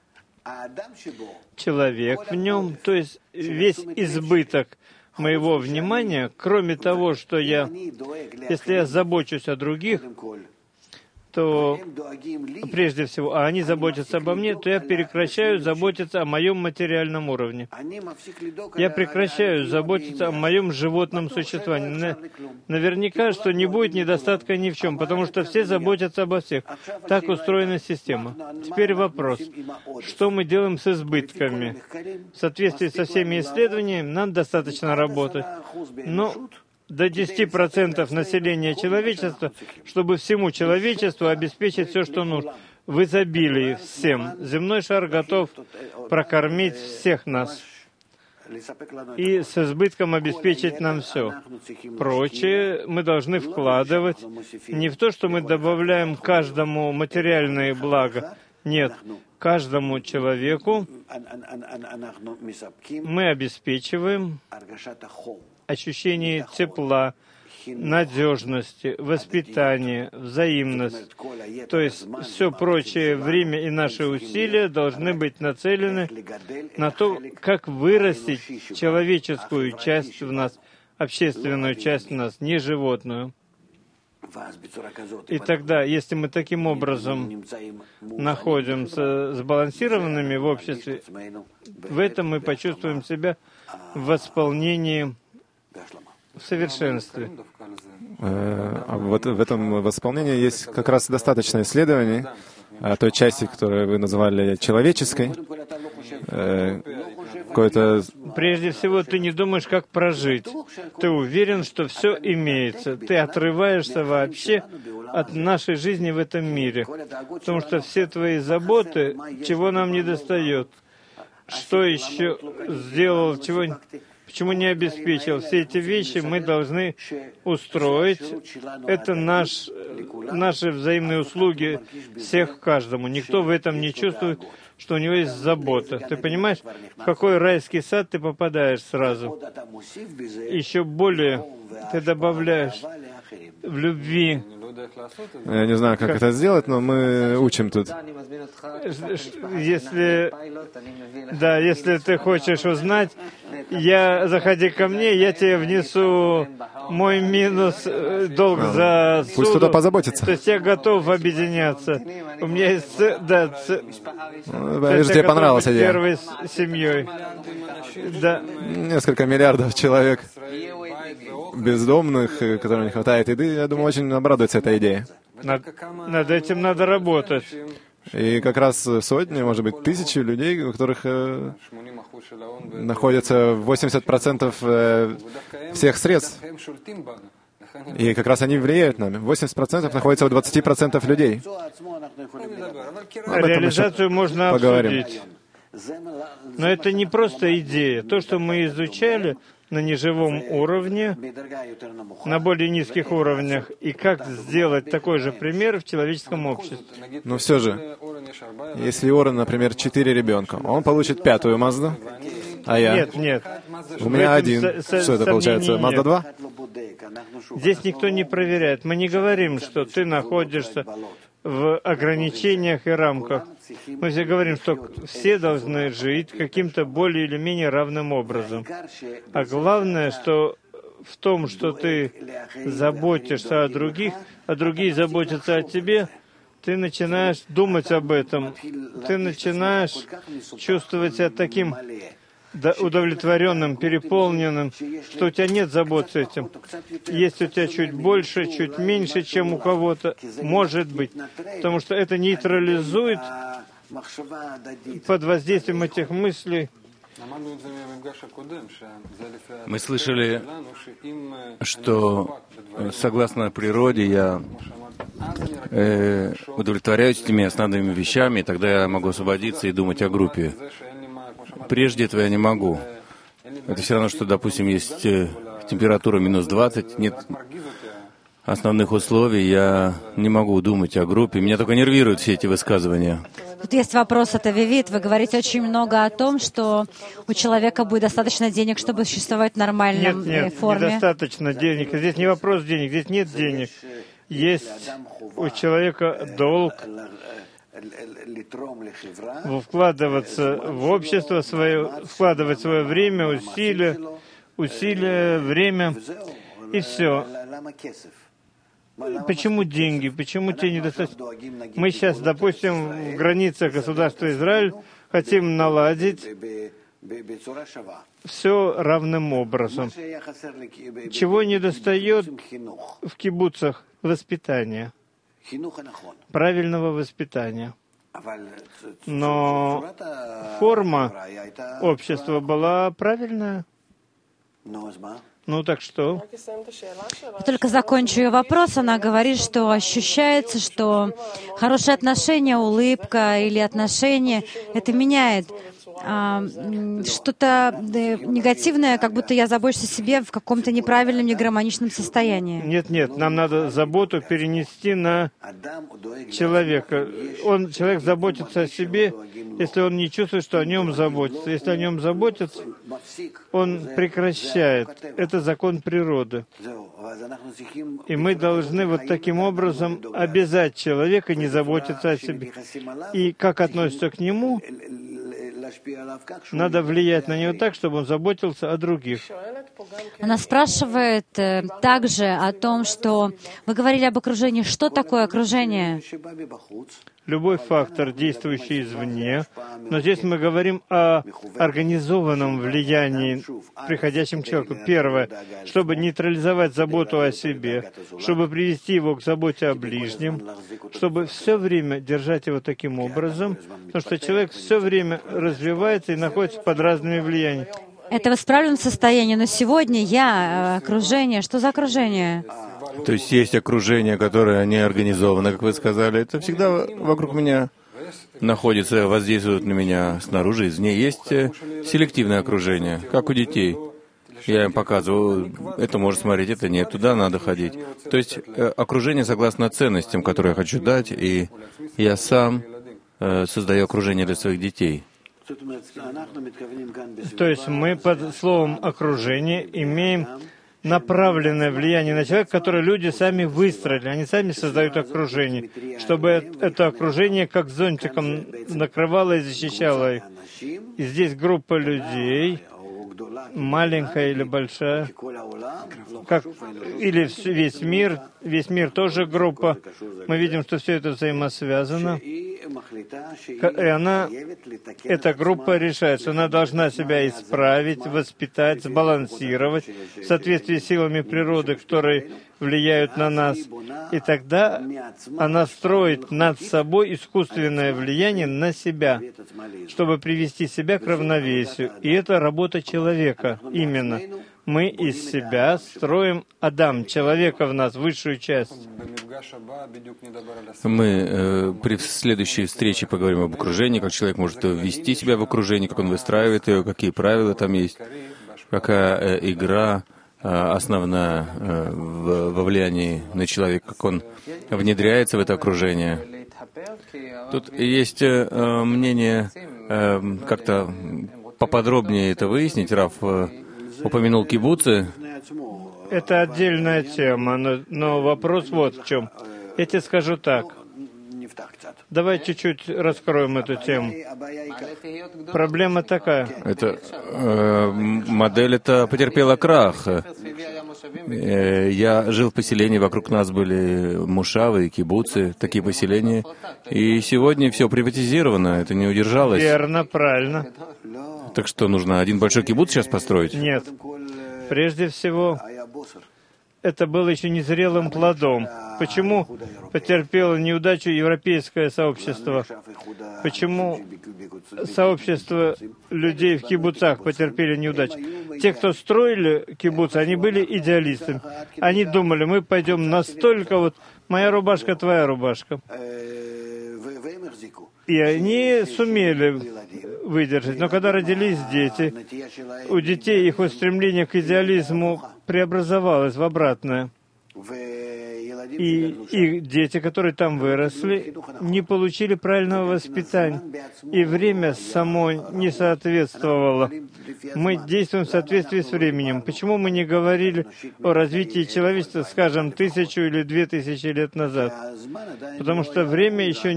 Человек в нем, то есть весь избыток моего внимания, кроме того, что если я забочусь о других, то прежде всего, а они заботятся обо мне, то я прекращаю заботиться о моем материальном уровне. Я прекращаю заботиться о моем животном существовании. Наверняка, что не будет недостатка ни в чем, потому что все заботятся обо всех. Так устроена система. Теперь вопрос. Что мы делаем с избытками? В соответствии со всеми исследованиями нам достаточно работать. Но до 10% населения человечества, чтобы всему человечеству обеспечить все, что нужно. В изобилии всем. Земной шар готов прокормить всех нас и с избытком обеспечить нам все. Прочее мы должны вкладывать не в то, что мы добавляем каждому материальные блага. Нет, каждому человеку мы обеспечиваем ощущение тепла, надежности, воспитания, взаимность. То есть все прочее время и наши усилия должны быть нацелены на то, как вырастить человеческую часть в нас, общественную часть в нас, не животную. И тогда, если мы таким образом находимся сбалансированными в обществе, в этом мы почувствуем себя в восполнении, в совершенстве. А вот в этом восполнении есть как раз достаточно исследований о той части, которую вы назвали человеческой. Прежде всего, ты не думаешь, как прожить. Ты уверен, что все имеется. Ты отрываешься вообще от нашей жизни в этом мире. Потому что все твои заботы, чего нам не достает. Что еще сделал, почему не обеспечил? Все эти вещи мы должны устроить. Это наши взаимные услуги всех каждому. Никто в этом не чувствует, что у него есть забота. Ты понимаешь, в какой райский сад ты попадаешь сразу? Еще более ты добавляешь в любви. Я не знаю, как это сделать, но мы учим тут. Если ты хочешь узнать, заходи ко мне, я тебе внесу мой минус, долг за суду. Пусть кто-то позаботится. То есть я готов объединяться. У меня есть тебе понравилась идея. Первой семьей. Да. Несколько миллиардов человек бездомных, которым не хватает еды, я думаю, очень обрадуется этой идее. Над этим надо работать. И как раз сотни, может быть, тысячи людей, у которых находится 80% всех средств. И как раз они влияют нами. 80% находится у 20% людей. Реализацию можно обсудить. Но это не просто идея. То, что мы изучали на неживом уровне, на более низких уровнях, и как сделать такой же пример в человеческом обществе. Но все же, если у Орена, например, 4 ребенка, он получит 5-ю Мазду, а я? Нет. У меня один. Что это получается? Мазда 2? Здесь никто не проверяет. Мы не говорим, что ты находишься в ограничениях и рамках. Мы все говорим, что все должны жить каким-то более или менее равным образом. А главное, что в том, что ты заботишься о других, а другие заботятся о тебе, ты начинаешь думать об этом. Ты начинаешь чувствовать себя таким удовлетворенным, переполненным, что у тебя нет забот с этим. Есть у тебя чуть больше, чуть меньше, чем у кого-то, может быть, потому что это нейтрализует под воздействием этих мыслей. Мы слышали, что согласно природе я удовлетворяюсь этими основными вещами, и тогда я могу освободиться и думать о группе. Прежде этого я не могу. Это все равно, что, допустим, есть температура минус 20, нет основных условий, я не могу думать о группе. Меня только нервируют все эти высказывания. Тут есть вопрос от Авивит. Вы говорите очень много о том, что у человека будет достаточно денег, чтобы существовать в нормальной форме. Нет, недостаточно денег. Здесь не вопрос денег, здесь нет денег. Есть у человека долг вкладываться в общество свое, вкладывать свое время, усилия, время, и все. Почему деньги? Почему те недостаточно? Мы сейчас, допустим, в границах государства Израиль хотим наладить все равным образом. Чего недостает в кибуцах? Воспитания. Правильного воспитания. Но форма общества была правильная. Ну так что? Я только закончу ее вопрос. Она говорит, что ощущается, что хорошие отношения, улыбка или отношения, это меняет. Что-то негативное, как будто я забочусь о себе в каком-то неправильном, негармоничном состоянии. Нет, нам надо заботу перенести на человека. Человек заботится о себе, если он не чувствует, что о нем заботится. Если о нем заботятся, он прекращает. Это закон природы. И мы должны вот таким образом обязать человека не заботиться о себе. И как относится к нему, надо влиять на него так, чтобы он заботился о других. Она спрашивает также о том, что вы говорили об окружении. Что такое окружение? Любой фактор, действующий извне. Но здесь мы говорим о организованном влиянии приходящим к человеку. Первое, чтобы нейтрализовать заботу о себе, чтобы привести его к заботе о ближнем, чтобы все время держать его таким образом, потому что человек все время развивается и находится под разными влияниями. Это в исправленном состоянии, но сегодня окружение. Что за окружение? То есть есть окружение, которое не организовано, как вы сказали. Это всегда вокруг меня находится, воздействует на меня снаружи, извне. Есть селективное окружение, как у детей. Я им показываю, это можно смотреть, это нет, туда надо ходить. То есть окружение согласно ценностям, которые я хочу дать, и я сам создаю окружение для своих детей. То есть мы под словом «окружение» имеем направленное влияние на человека, которое люди сами выстроили. Они сами создают окружение, чтобы это окружение как зонтиком накрывало и защищало их. И здесь группа людей, маленькая или большая, или весь мир тоже группа. Мы видим, что все это взаимосвязано. И эта группа решает, что она должна себя исправить, воспитать, сбалансировать в соответствии с силами природы, которые влияют на нас. И тогда она строит над собой искусственное влияние на себя, чтобы привести себя к равновесию. И это работа человека именно. Мы из себя строим Адам, человека в нас, высшую часть. Мы при следующей встрече поговорим об окружении, как человек может ввести себя в окружение, как он выстраивает ее, какие правила там есть, какая игра основная во влиянии на человека, как он внедряется в это окружение. Тут есть мнение как-то поподробнее это выяснить. Раф упомянул кибуцы. Это отдельная тема, но вопрос вот в чем. Я тебе скажу так. Давай чуть-чуть раскроем эту тему. Проблема такая. Модель эта потерпела крах. Я жил в поселении, вокруг нас были мушавы и кибуцы, такие поселения. И сегодня все приватизировано, это не удержалось. Верно, правильно. Так что нужно один большой кибуц сейчас построить? Нет. Прежде всего, это было еще незрелым плодом. Почему потерпело неудачу европейское сообщество? Почему сообщество людей в кибуцах потерпели неудачу? Те, кто строили кибуцы, они были идеалистами. Они думали, мы пойдем настолько вот, моя рубашка, твоя рубашка. И они сумели выдержать. Но когда родились дети, у детей их устремление к идеализму преобразовалось в обратное. И их дети, которые там выросли, не получили правильного воспитания. И время само не соответствовало. Мы действуем в соответствии с временем. Почему мы не говорили о развитии человечества, скажем, 1000 или 2000 лет назад? Потому что время еще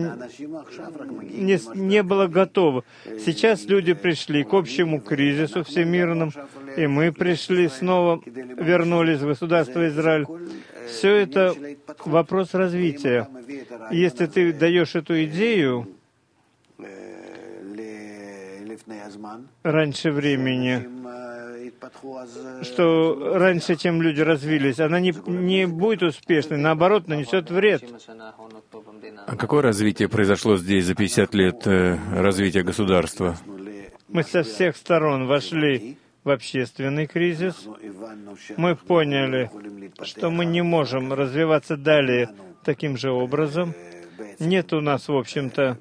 не было готово. Сейчас люди пришли к общему кризису всемирному, и мы пришли снова, вернулись в государство Израиль. Все это вопрос развития. Если ты даешь эту идею раньше времени, что раньше, чем люди развились, она не будет успешной, наоборот, нанесет вред. А какое развитие произошло здесь за 50 лет развития государства? Мы со всех сторон вошли в общественный кризис. Мы поняли, что мы не можем развиваться далее таким же образом. Нет у нас, в общем-то,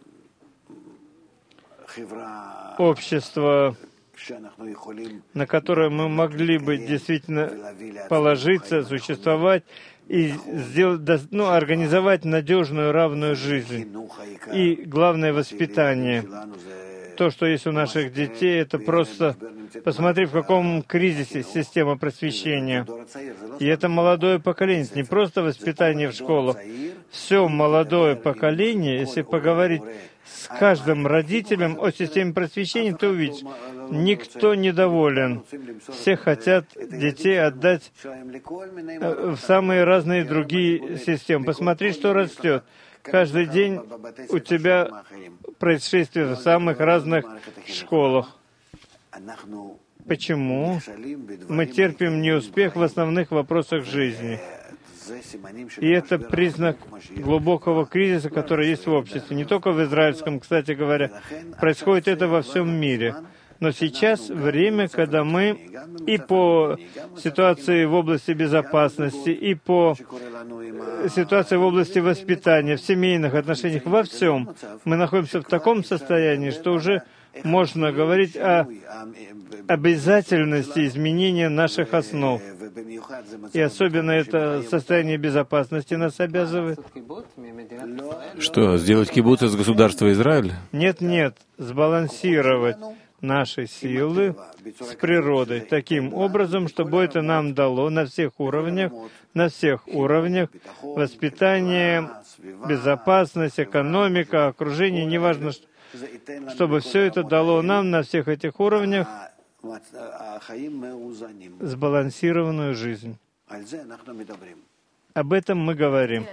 общества, на которое мы могли бы действительно положиться, существовать и сделать, организовать надежную, равную жизнь. И главное — воспитание. То, что есть у наших детей, это просто посмотри, в каком кризисе система просвещения. И это молодое поколение, это не просто воспитание в школах. Все молодое поколение, если поговорить с каждым родителем о системе просвещения, ты увидишь, никто недоволен. Все хотят детей отдать в самые разные другие системы. Посмотри, что растет. Каждый день у тебя происшествия в самых разных школах. Почему? Мы терпим неуспех в основных вопросах жизни. И это признак глубокого кризиса, который есть в обществе. Не только в израильском, кстати говоря. Происходит это во всем мире. Но сейчас время, когда мы и по ситуации в области безопасности, и по ситуации в области воспитания, в семейных отношениях, во всем, мы находимся в таком состоянии, что уже можно говорить о обязательности изменения наших основ. И особенно это состояние безопасности нас обязывает. Что, сделать кибуц из государства Израиль? Нет, сбалансировать наши силы с природой таким образом, чтобы это нам дало на всех уровнях воспитание, безопасность, экономика, окружение, неважно, чтобы все это дало нам на всех этих уровнях сбалансированную жизнь. Об этом мы говорим.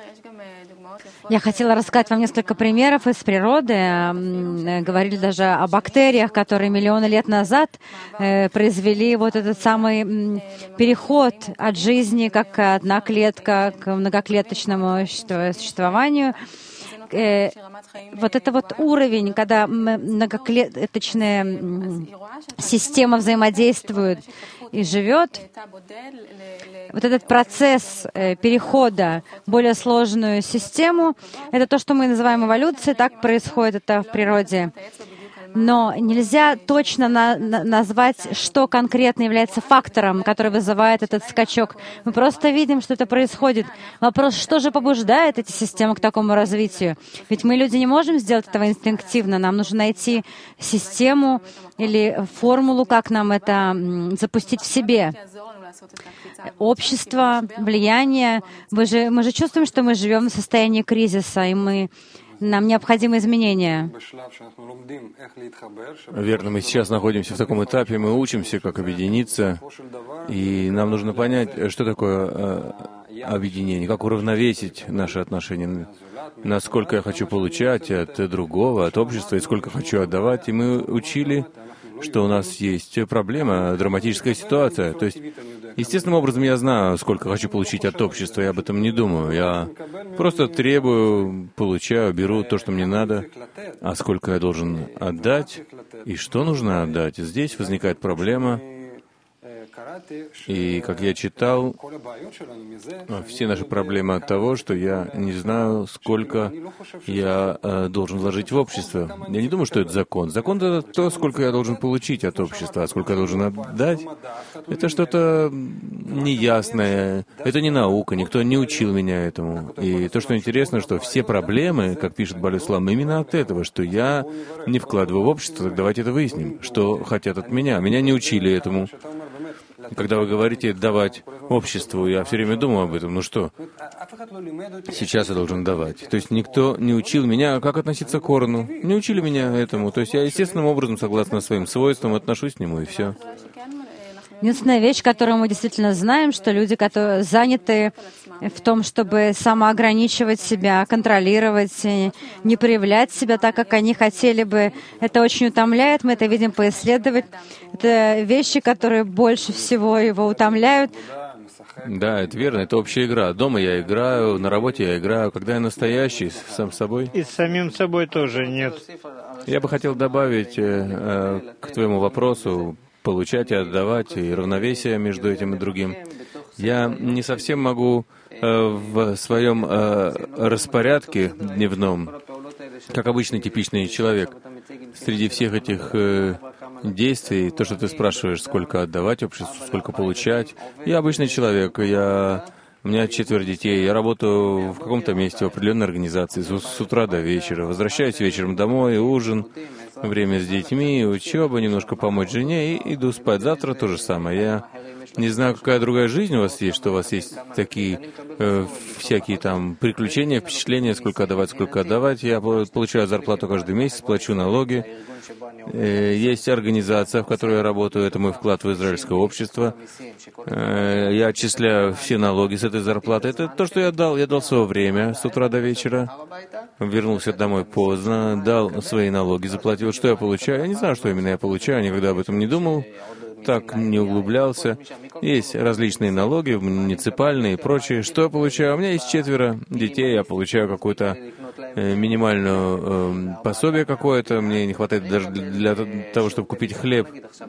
Я хотела рассказать вам несколько примеров из природы. Говорили даже о бактериях, которые миллионы лет назад произвели вот этот самый переход от жизни как одна клетка к многоклеточному существованию. Вот это вот уровень, когда многоклеточная система взаимодействует и живет, вот этот процесс перехода в более сложную систему, это то, что мы называем эволюцией, так происходит это в природе. Но нельзя точно назвать, что конкретно является фактором, который вызывает этот скачок. Мы просто видим, что это происходит. Вопрос, что же побуждает эти системы к такому развитию? Ведь мы, люди, не можем сделать этого инстинктивно. Нам нужно найти систему или формулу, как нам это запустить в себе. Общество, влияние. Мы же чувствуем, что мы живем в состоянии кризиса, и нам необходимы изменения. Верно, мы сейчас находимся в таком этапе, мы учимся, как объединиться, и нам нужно понять, что такое объединение, как уравновесить наши отношения, насколько я хочу получать от другого, от общества, и сколько хочу отдавать. И мы учили, что у нас есть проблема, драматическая ситуация. То есть, естественным образом, я знаю, сколько хочу получить от общества, я об этом не думаю. Я просто требую, получаю, беру то, что мне надо, а сколько я должен отдать и что нужно отдать. Здесь возникает проблема. И, как я читал, все наши проблемы от того, что я не знаю, сколько я должен вложить в общество. Я не думаю, что это закон. Закон — это то, сколько я должен получить от общества, а сколько я должен отдать — это что-то неясное, это не наука, никто не учил меня этому. И то, что интересно, что все проблемы, как пишет Баль-Ислам, именно от этого, что я не вкладываю в общество. Так давайте это выясним, что хотят от меня. Меня не учили этому. Когда вы говорите «давать обществу», я все время думаю об этом. Ну что, сейчас я должен давать. То есть никто не учил меня, как относиться к корону. Не учили меня этому. То есть я естественным образом, согласно своим свойствам, отношусь к нему, и все. Единственная вещь, которую мы действительно знаем, что люди, которые заняты в том, чтобы самоограничивать себя, контролировать, не проявлять себя так, как они хотели бы, это очень утомляет, мы это видим по исследованиям. Это вещи, которые больше всего его утомляют. Да, это верно, это общая игра. Дома я играю, на работе я играю. Когда я настоящий, сам собой. И с самим собой тоже нет. Я бы хотел добавить к твоему вопросу, получать и отдавать, и равновесие между этим и другим. Я не совсем могу в своем распорядке дневном, как обычный типичный человек, среди всех этих действий, то, что ты спрашиваешь, сколько отдавать обществу, сколько получать. Я обычный человек, у меня 4 детей, я работаю в каком-то месте, в определенной организации, с утра до вечера. Возвращаюсь вечером домой, ужин, время с детьми, учеба, немножко помочь жене и иду спать. Завтра то же самое. Я не знаю, какая другая жизнь у вас есть, что у вас есть такие всякие там приключения, впечатления, сколько отдавать. Я получаю зарплату каждый месяц, плачу налоги. Есть организация, в которой я работаю, это мой вклад в израильское общество. Я отчисляю все налоги с этой зарплаты. Это то, что я дал. Я дал свое время с утра до вечера. Вернулся домой поздно, дал свои налоги, заплатил. Что я получаю? Я не знаю, что именно я получаю, никогда об этом не думал. Так не углублялся. Есть различные налоги, муниципальные и прочее. Что я получаю? У меня есть 4 детей, я получаю какую-то минимальную пособие какое-то. Мне не хватает даже для того, чтобы купить хлеб.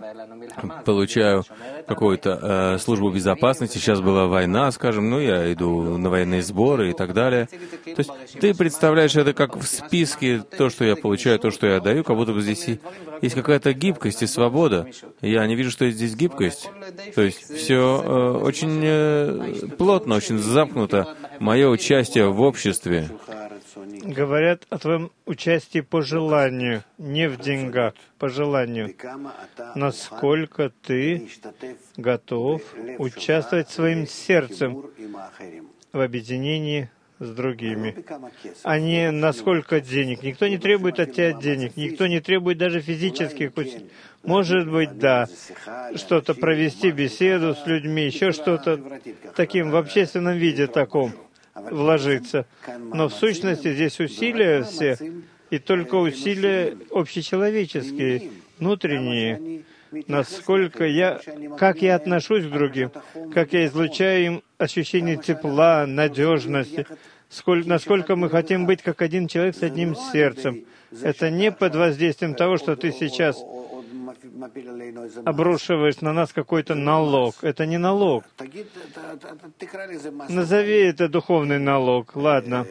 Получаю какую-то службу безопасности. Сейчас была война, скажем, я иду на военные сборы и так далее. То есть ты представляешь это как в списке, то, что я получаю, то, что я даю, как будто бы здесь есть какая-то гибкость и свобода. Я не вижу, что есть здесь гибкость. То есть все очень плотно, очень замкнуто. Мое участие в обществе. Говорят о твоем участии по желанию, не в деньгах, по желанию. Насколько ты готов участвовать своим сердцем в объединении с другими, а не насколько денег. Никто не требует от тебя денег, никто не требует даже физических усилий. Может быть, да, что-то провести, беседу с людьми, еще что-то таким в общественном виде таком вложиться. Но в сущности здесь усилия все, и только усилия общечеловеческие, внутренние. Как я отношусь к другим, как я излучаю им ощущение тепла, надежности, насколько мы хотим быть как один человек с одним сердцем. Это не под воздействием того, что ты сейчас обрушиваешь на нас какой-то налог. Это не налог. Назови это духовный налог, ладно.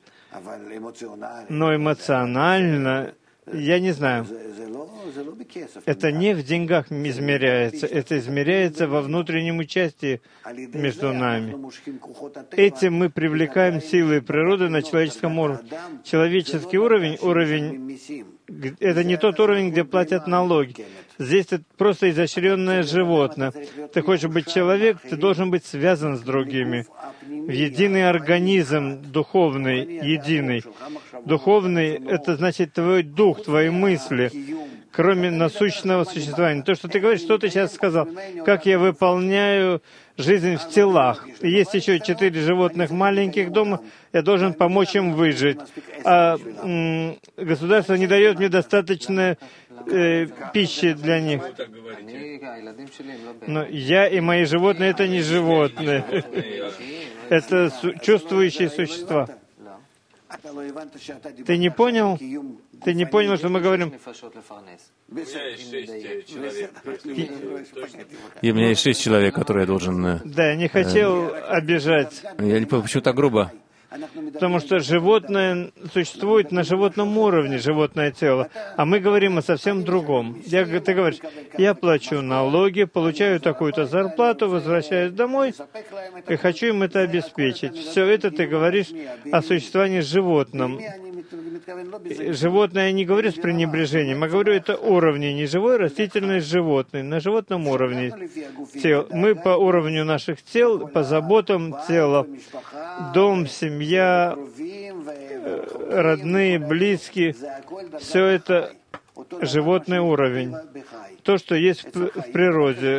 Но эмоционально, я не знаю. Это не в деньгах измеряется, это измеряется во внутреннем участии между нами. Этим мы привлекаем силы природы на человеческом уровне. Человеческий уровень, это не тот уровень, где платят налоги. Здесь ты просто изощренное животное. Ты хочешь быть человек, ты должен быть связан с другими. В единый организм, духовный, единый. Духовный — это значит твой дух, твои мысли, кроме насущного существования. То, что ты говоришь, что ты сейчас сказал, как я выполняю жизнь в телах. И есть еще 4 животных маленьких дома, я должен помочь им выжить. А государство не дает мне достаточно пищи для них. Но я и мои животные — это не животные. Это чувствующие существа. Ты не понял? Ты не понял, что мы говорим? И у меня есть 6 человек, которые я должен... Да, я не хотел обижать. Я не понял, почему так грубо? Потому что животное существует на животном уровне, животное тело. А мы говорим о совсем другом. Ты говоришь, я плачу налоги, получаю такую-то зарплату, возвращаюсь домой и хочу им это обеспечить. Все это ты говоришь о существовании животном. Животное я не говорю с пренебрежением, а говорю, это уровни, не живой, растительный, животный, на животном уровне тел. Мы по уровню наших тел, по заботам тела, дом, семья, родные, близкие, все это животный уровень. То, что есть в природе.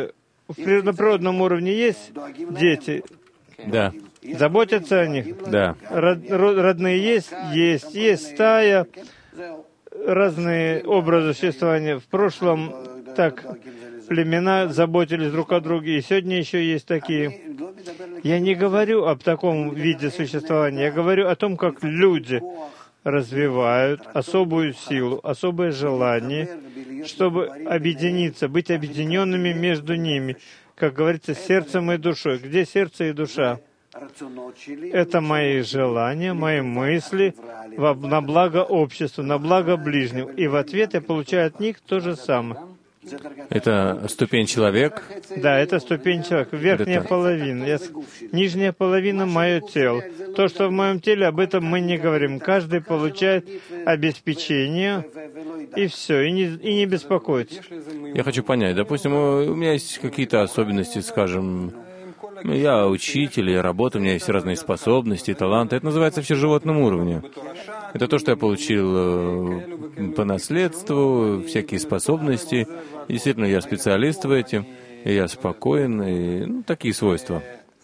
на природном уровне есть дети? Да. Заботятся о них? Да. Родные есть? Есть. Есть стая, разные образы существования. В прошлом так племена заботились друг о друге, и сегодня еще есть такие. Я не говорю об таком виде существования, я говорю о том, как люди развивают особую силу, особое желание, чтобы объединиться, быть объединенными между ними, как говорится, сердцем и душой. Где сердце и душа? Это мои желания, мои мысли на благо обществу, на благо ближнего. И в ответ я получаю от них то же самое. Это ступень человек? Да, это ступень человека, верхняя половина. Нижняя половина — мое тело. То, что в моем теле, об этом мы не говорим. Каждый получает обеспечение, и все, и не беспокоится. Я хочу понять, допустим, у меня есть какие-то особенности, скажем, я учитель, я работаю, у меня есть разные способности, таланты. Это называется все животным уровне. Это то, что я получил по наследству, всякие способности. И действительно, я специалист в этом, и я спокоен, и такие свойства.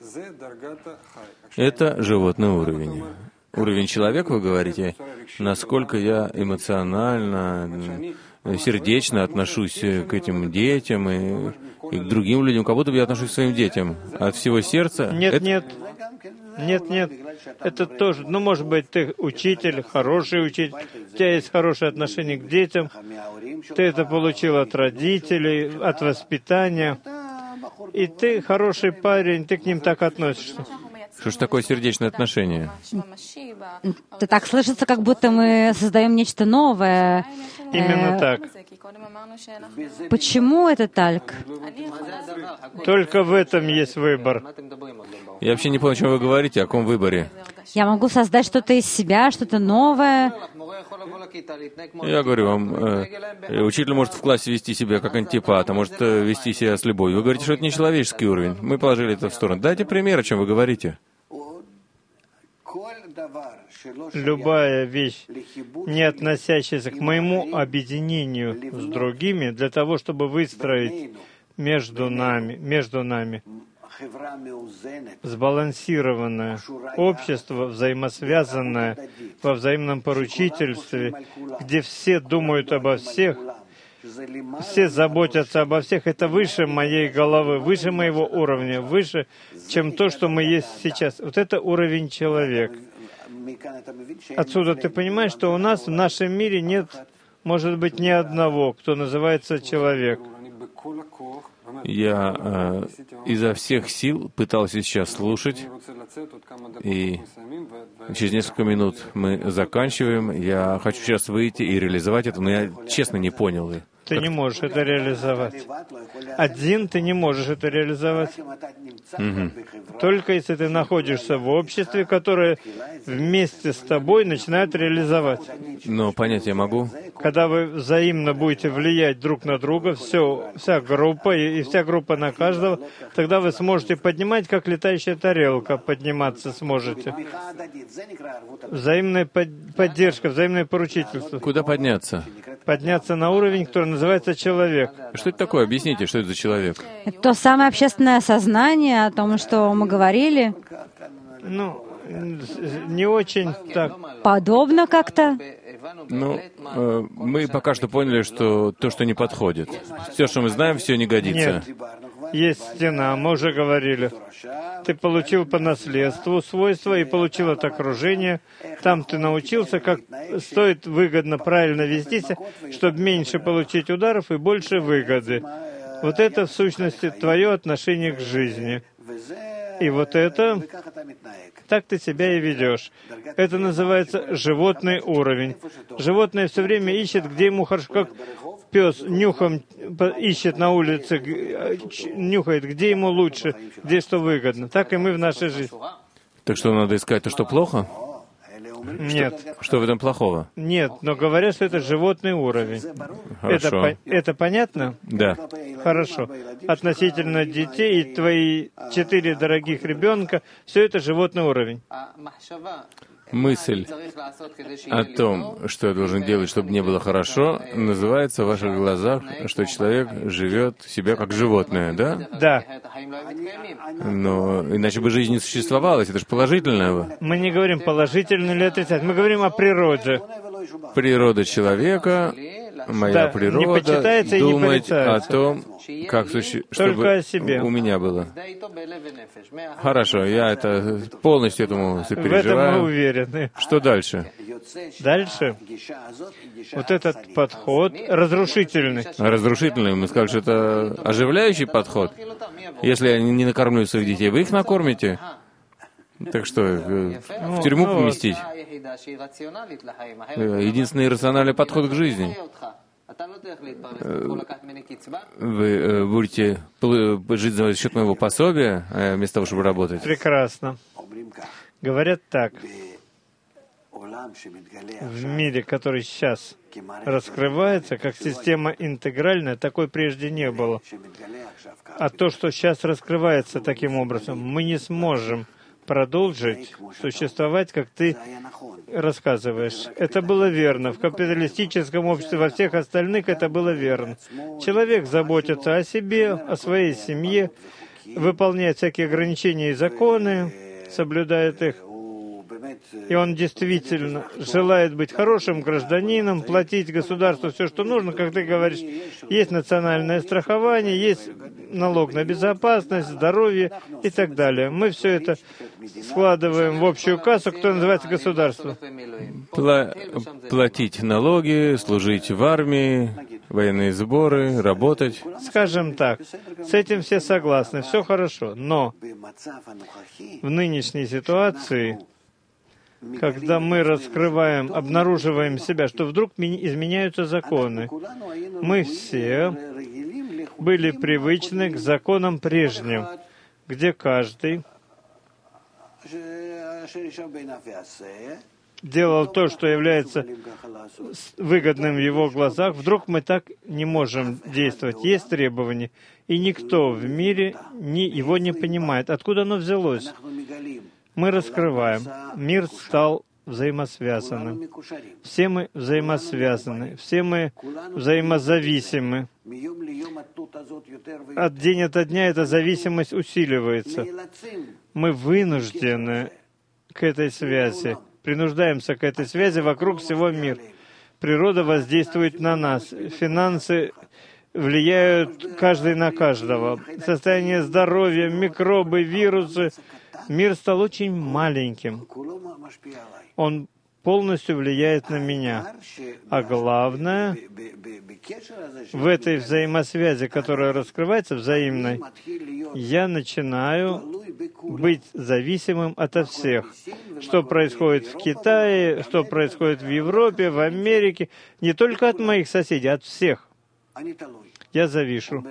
Это животный уровень. Уровень человека, вы говорите, насколько я эмоционально, сердечно отношусь к этим детям и к другим людям, как будто бы я отношусь к своим детям. От всего сердца... Нет. Это тоже, может быть, ты учитель, хороший учитель, у тебя есть хорошее отношение к детям, ты это получил от родителей, от воспитания, и ты хороший парень, ты к ним так относишься. Что ж такое сердечное отношение? Это так слышится, как будто мы создаем нечто новое. Именно так. Почему это так? Только в этом есть выбор. Я вообще не понял, о чем вы говорите, о каком выборе. Я могу создать что-то из себя, что-то новое. Я говорю вам, учитель может в классе вести себя как антипат, а может вести себя с любовью. Вы говорите, что это не человеческий уровень. Мы положили это в сторону. Дайте пример, о чем вы говорите. Любая вещь, не относящаяся к моему объединению с другими, для того, чтобы выстроить между нами сбалансированное общество, взаимосвязанное во взаимном поручительстве, где все думают обо всех, все заботятся обо всех. Это выше моей головы, выше моего уровня, выше, чем то, что мы есть сейчас. Вот это уровень человека. Отсюда ты понимаешь, что у нас в нашем мире нет, может быть, ни одного, кто называется человек. Я изо всех сил пытался сейчас слушать, и через несколько минут мы заканчиваем. Я хочу сейчас выйти и реализовать это, но я честно не понял. Ты не можешь это реализовать. Один ты не можешь это реализовать. Только если ты находишься в обществе, которое вместе с тобой начинает реализовать. Но понять я могу. Когда вы взаимно будете влиять друг на друга, вся группа и вся группа на каждого, тогда вы сможете поднимать, как летающая тарелка, подниматься сможете. Взаимная поддержка, взаимное поручительство. Куда подняться? Подняться на уровень, который называется человек. Что это такое? Объясните, что это за человек? Это то самое общественное сознание о том, что мы говорили. Не очень так. Подобно как-то? Мы пока что поняли, что то, что не подходит. Все, что мы знаем, все не годится. Нет. Есть стена, мы уже говорили. Ты получил по наследству свойства и получил от окружения. Там ты научился, как стоит выгодно, правильно вести себя, чтобы меньше получить ударов и больше выгоды. Вот это, в сущности, твое отношение к жизни. И вот это, так ты себя и ведешь. Это называется животный уровень. Животное все время ищет, где ему хорошо, как пес нюхом ищет на улице, нюхает, где ему лучше, где что выгодно. Так и мы в нашей жизни. Так что надо искать то, что плохо? Нет. Что в этом плохого? Нет, но говорят, что это животный уровень. Хорошо. Это понятно? Да. Хорошо. Относительно детей и твои 4 дорогих ребенка, все это животный уровень. мысль о том, что я должен делать, чтобы мне было хорошо, называется в ваших глазах, что человек живет себя как животное, да? Да. Но иначе бы жизнь не существовалась, это же положительное. Мы не говорим положительно или отрицательно, мы говорим о природе. Природа человека, моя природа, думать о том, как чтобы о себе. У меня было. Хорошо, я это полностью этому сопереживаю. В этом мы уверены. Что дальше? Дальше вот этот подход разрушительный. Разрушительный. Мы сказали, что это оживляющий подход. Если я не накормлю своих детей, вы их накормите. Так что, в тюрьму поместить? Единственный рациональный подход к жизни. Вы будете жить за счет моего пособия, вместо того, чтобы работать? Прекрасно. Говорят так. В мире, который сейчас раскрывается, как система интегральная, такой прежде не было. А то, что сейчас раскрывается таким образом, мы не сможем продолжить существовать, как ты рассказываешь. Это было верно. В капиталистическом обществе, во всех остальных это было верно. Человек заботится о себе, о своей семье, выполняет всякие ограничения и законы, соблюдает их. И он действительно желает быть хорошим гражданином, платить государству все, что нужно, как ты говоришь. Есть национальное страхование, есть налог на безопасность, здоровье и так далее. Мы все это складываем в общую кассу, которая называется государство. Платить налоги, служить в армии, военные сборы, работать. Скажем так, с этим все согласны, все хорошо. Но в нынешней ситуации, когда мы раскрываем, обнаруживаем себя, что вдруг изменяются законы. Мы все были привычны к законам прежним, где каждый делал то, что является выгодным в его глазах. Вдруг мы так не можем действовать. Есть требования, и никто в мире его не понимает. Откуда оно взялось? Мы раскрываем. Мир стал взаимосвязанным. Все мы взаимосвязаны. Все мы взаимозависимы. От день ото дня эта зависимость усиливается. Мы вынуждены к этой связи. Принуждаемся к этой связи вокруг всего мира. Природа воздействует на нас. Финансы влияют каждый на каждого. Состояние здоровья, микробы, вирусы. Мир стал очень маленьким. Он полностью влияет на меня. А главное, в этой взаимосвязи, которая раскрывается взаимной, я начинаю быть зависимым ото всех. Что происходит в Китае, что происходит в Европе, в Америке, не только от моих соседей, от всех. Я завишу.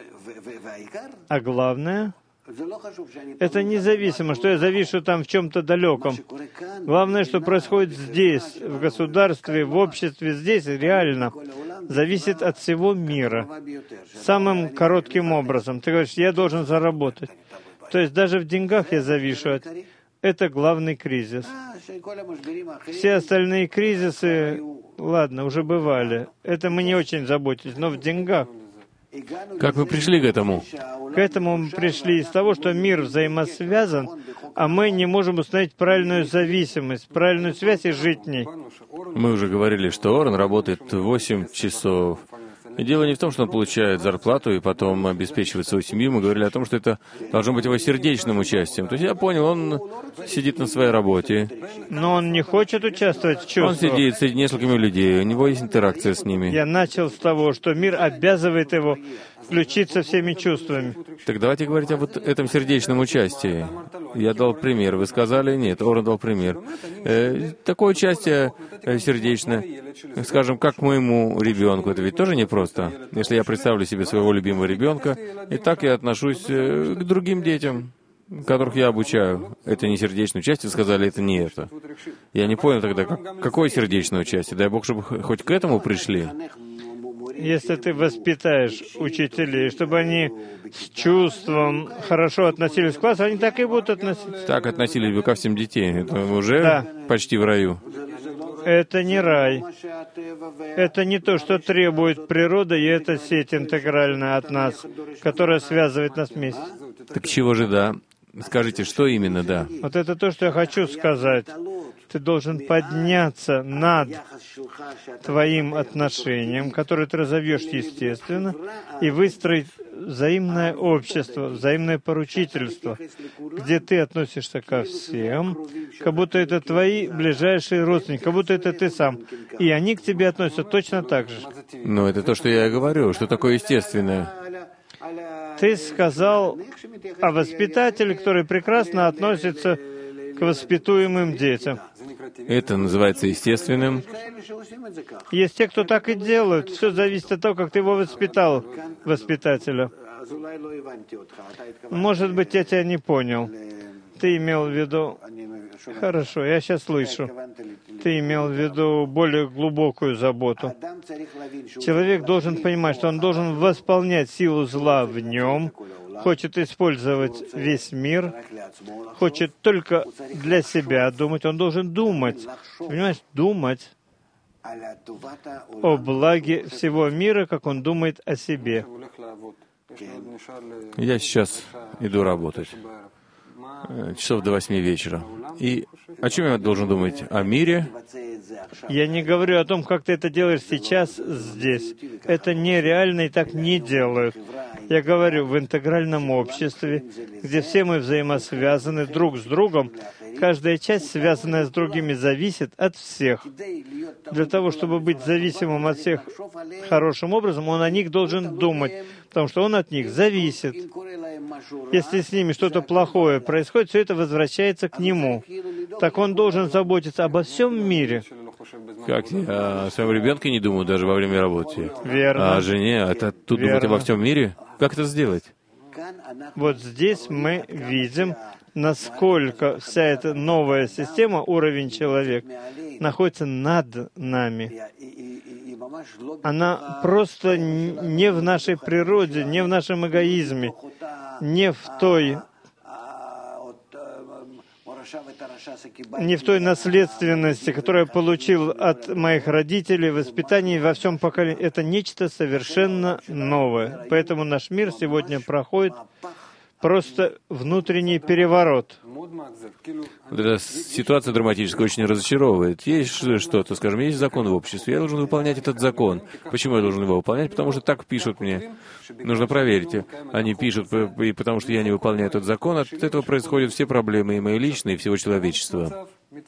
А главное, это независимо, что я завишу там в чем-то далеком. Главное, что происходит здесь, в государстве, в обществе, здесь, реально, зависит от всего мира. Самым коротким образом. Ты говоришь, я должен заработать. То есть даже в деньгах я завишу. Это главный кризис. Все остальные кризисы, ладно, уже бывали. Это мы не очень заботились, но в деньгах. Как вы пришли к этому? К этому мы пришли из того, что мир взаимосвязан, а мы не можем установить правильную зависимость, правильную связь и жить в ней. Мы уже говорили, что Орен работает 8 часов. И дело не в том, что он получает зарплату и потом обеспечивает свою семью. Мы говорили о том, что это должно быть его сердечным участием. То есть я понял, он сидит на своей работе. Но он не хочет участвовать в чувствах. Он сидит среди несколькими людей, у него есть интеракция с ними. Я начал с того, что мир обязывает его включиться всеми чувствами. Так давайте говорить об этом сердечном участии. Я дал пример. Вы сказали, нет, Орен дал пример. Такое участие сердечное, скажем, как моему ребенку, это ведь тоже непросто. Если я представлю себе своего любимого ребенка, и так я отношусь к другим детям, которых я обучаю. Это не сердечное участие, сказали, это не это. Я не понял тогда, какое сердечное участие. Дай Бог, чтобы хоть к этому пришли. если ты воспитаешь учителей, чтобы они с чувством хорошо относились к классу, они так и будут относиться. Так относились бы ко всем детям. Это уже почти в раю. Это не рай. Это не то, что требует природа, и это сеть интегральная от нас, которая связывает нас вместе. Так чего же да? Скажите, что именно да? Вот это то, что я хочу сказать. Ты должен подняться над твоим отношением, которое ты разовьешь естественно, и выстроить взаимное общество, взаимное поручительство, где ты относишься ко всем, как будто это твои ближайшие родственники, как будто это ты сам. И они к тебе относятся точно так же. Но это то, что я и говорю. Что такое естественное? Ты сказал о воспитателе, который прекрасно относится к воспитуемым детям. Это называется естественным. Есть те, кто так и делают. Все зависит от того, как ты его воспитал, воспитателя. Может быть, я тебя не понял. Ты имел в виду... Хорошо, я сейчас слышу. Ты имел в виду более глубокую заботу. Человек должен понимать, что он должен восполнять силу зла в нем, хочет использовать весь мир, хочет только для себя думать. Он должен думать, понимаешь, думать о благе всего мира, как он думает о себе. Я сейчас иду работать. Часов до 8 вечера. И о чем я должен думать? О мире? Я не говорю о том, как ты это делаешь сейчас здесь. Это нереально и так не делают. Я говорю в интегральном обществе, где все мы взаимосвязаны друг с другом. Каждая часть, связанная с другими, зависит от всех. Для того, чтобы быть зависимым от всех хорошим образом, он о них должен думать, потому что он от них зависит. Если с ними что-то плохое происходит, все это возвращается к нему. Так он должен заботиться обо всем мире. Как я о своем ребенке не думаю даже во время работы. Верно. А о жене, это тут думать обо всем мире? Как это сделать? Вот здесь мы видим, насколько вся эта новая система, уровень человек, находится над нами. Она просто не в нашей природе, не в нашем эгоизме, не в той наследственности, которую я получил от моих родителей, воспитания во всем поколении. Это нечто совершенно новое. Поэтому наш мир сегодня проходит просто внутренний переворот. Вот эта ситуация драматическая очень разочаровывает. Есть что-то, скажем, есть закон в обществе, я должен выполнять этот закон. Почему я должен его выполнять? Потому что так пишут мне. Нужно проверить. Они пишут, и потому что я не выполняю этот закон, от этого происходят все проблемы, и мои личные, и всего человечества.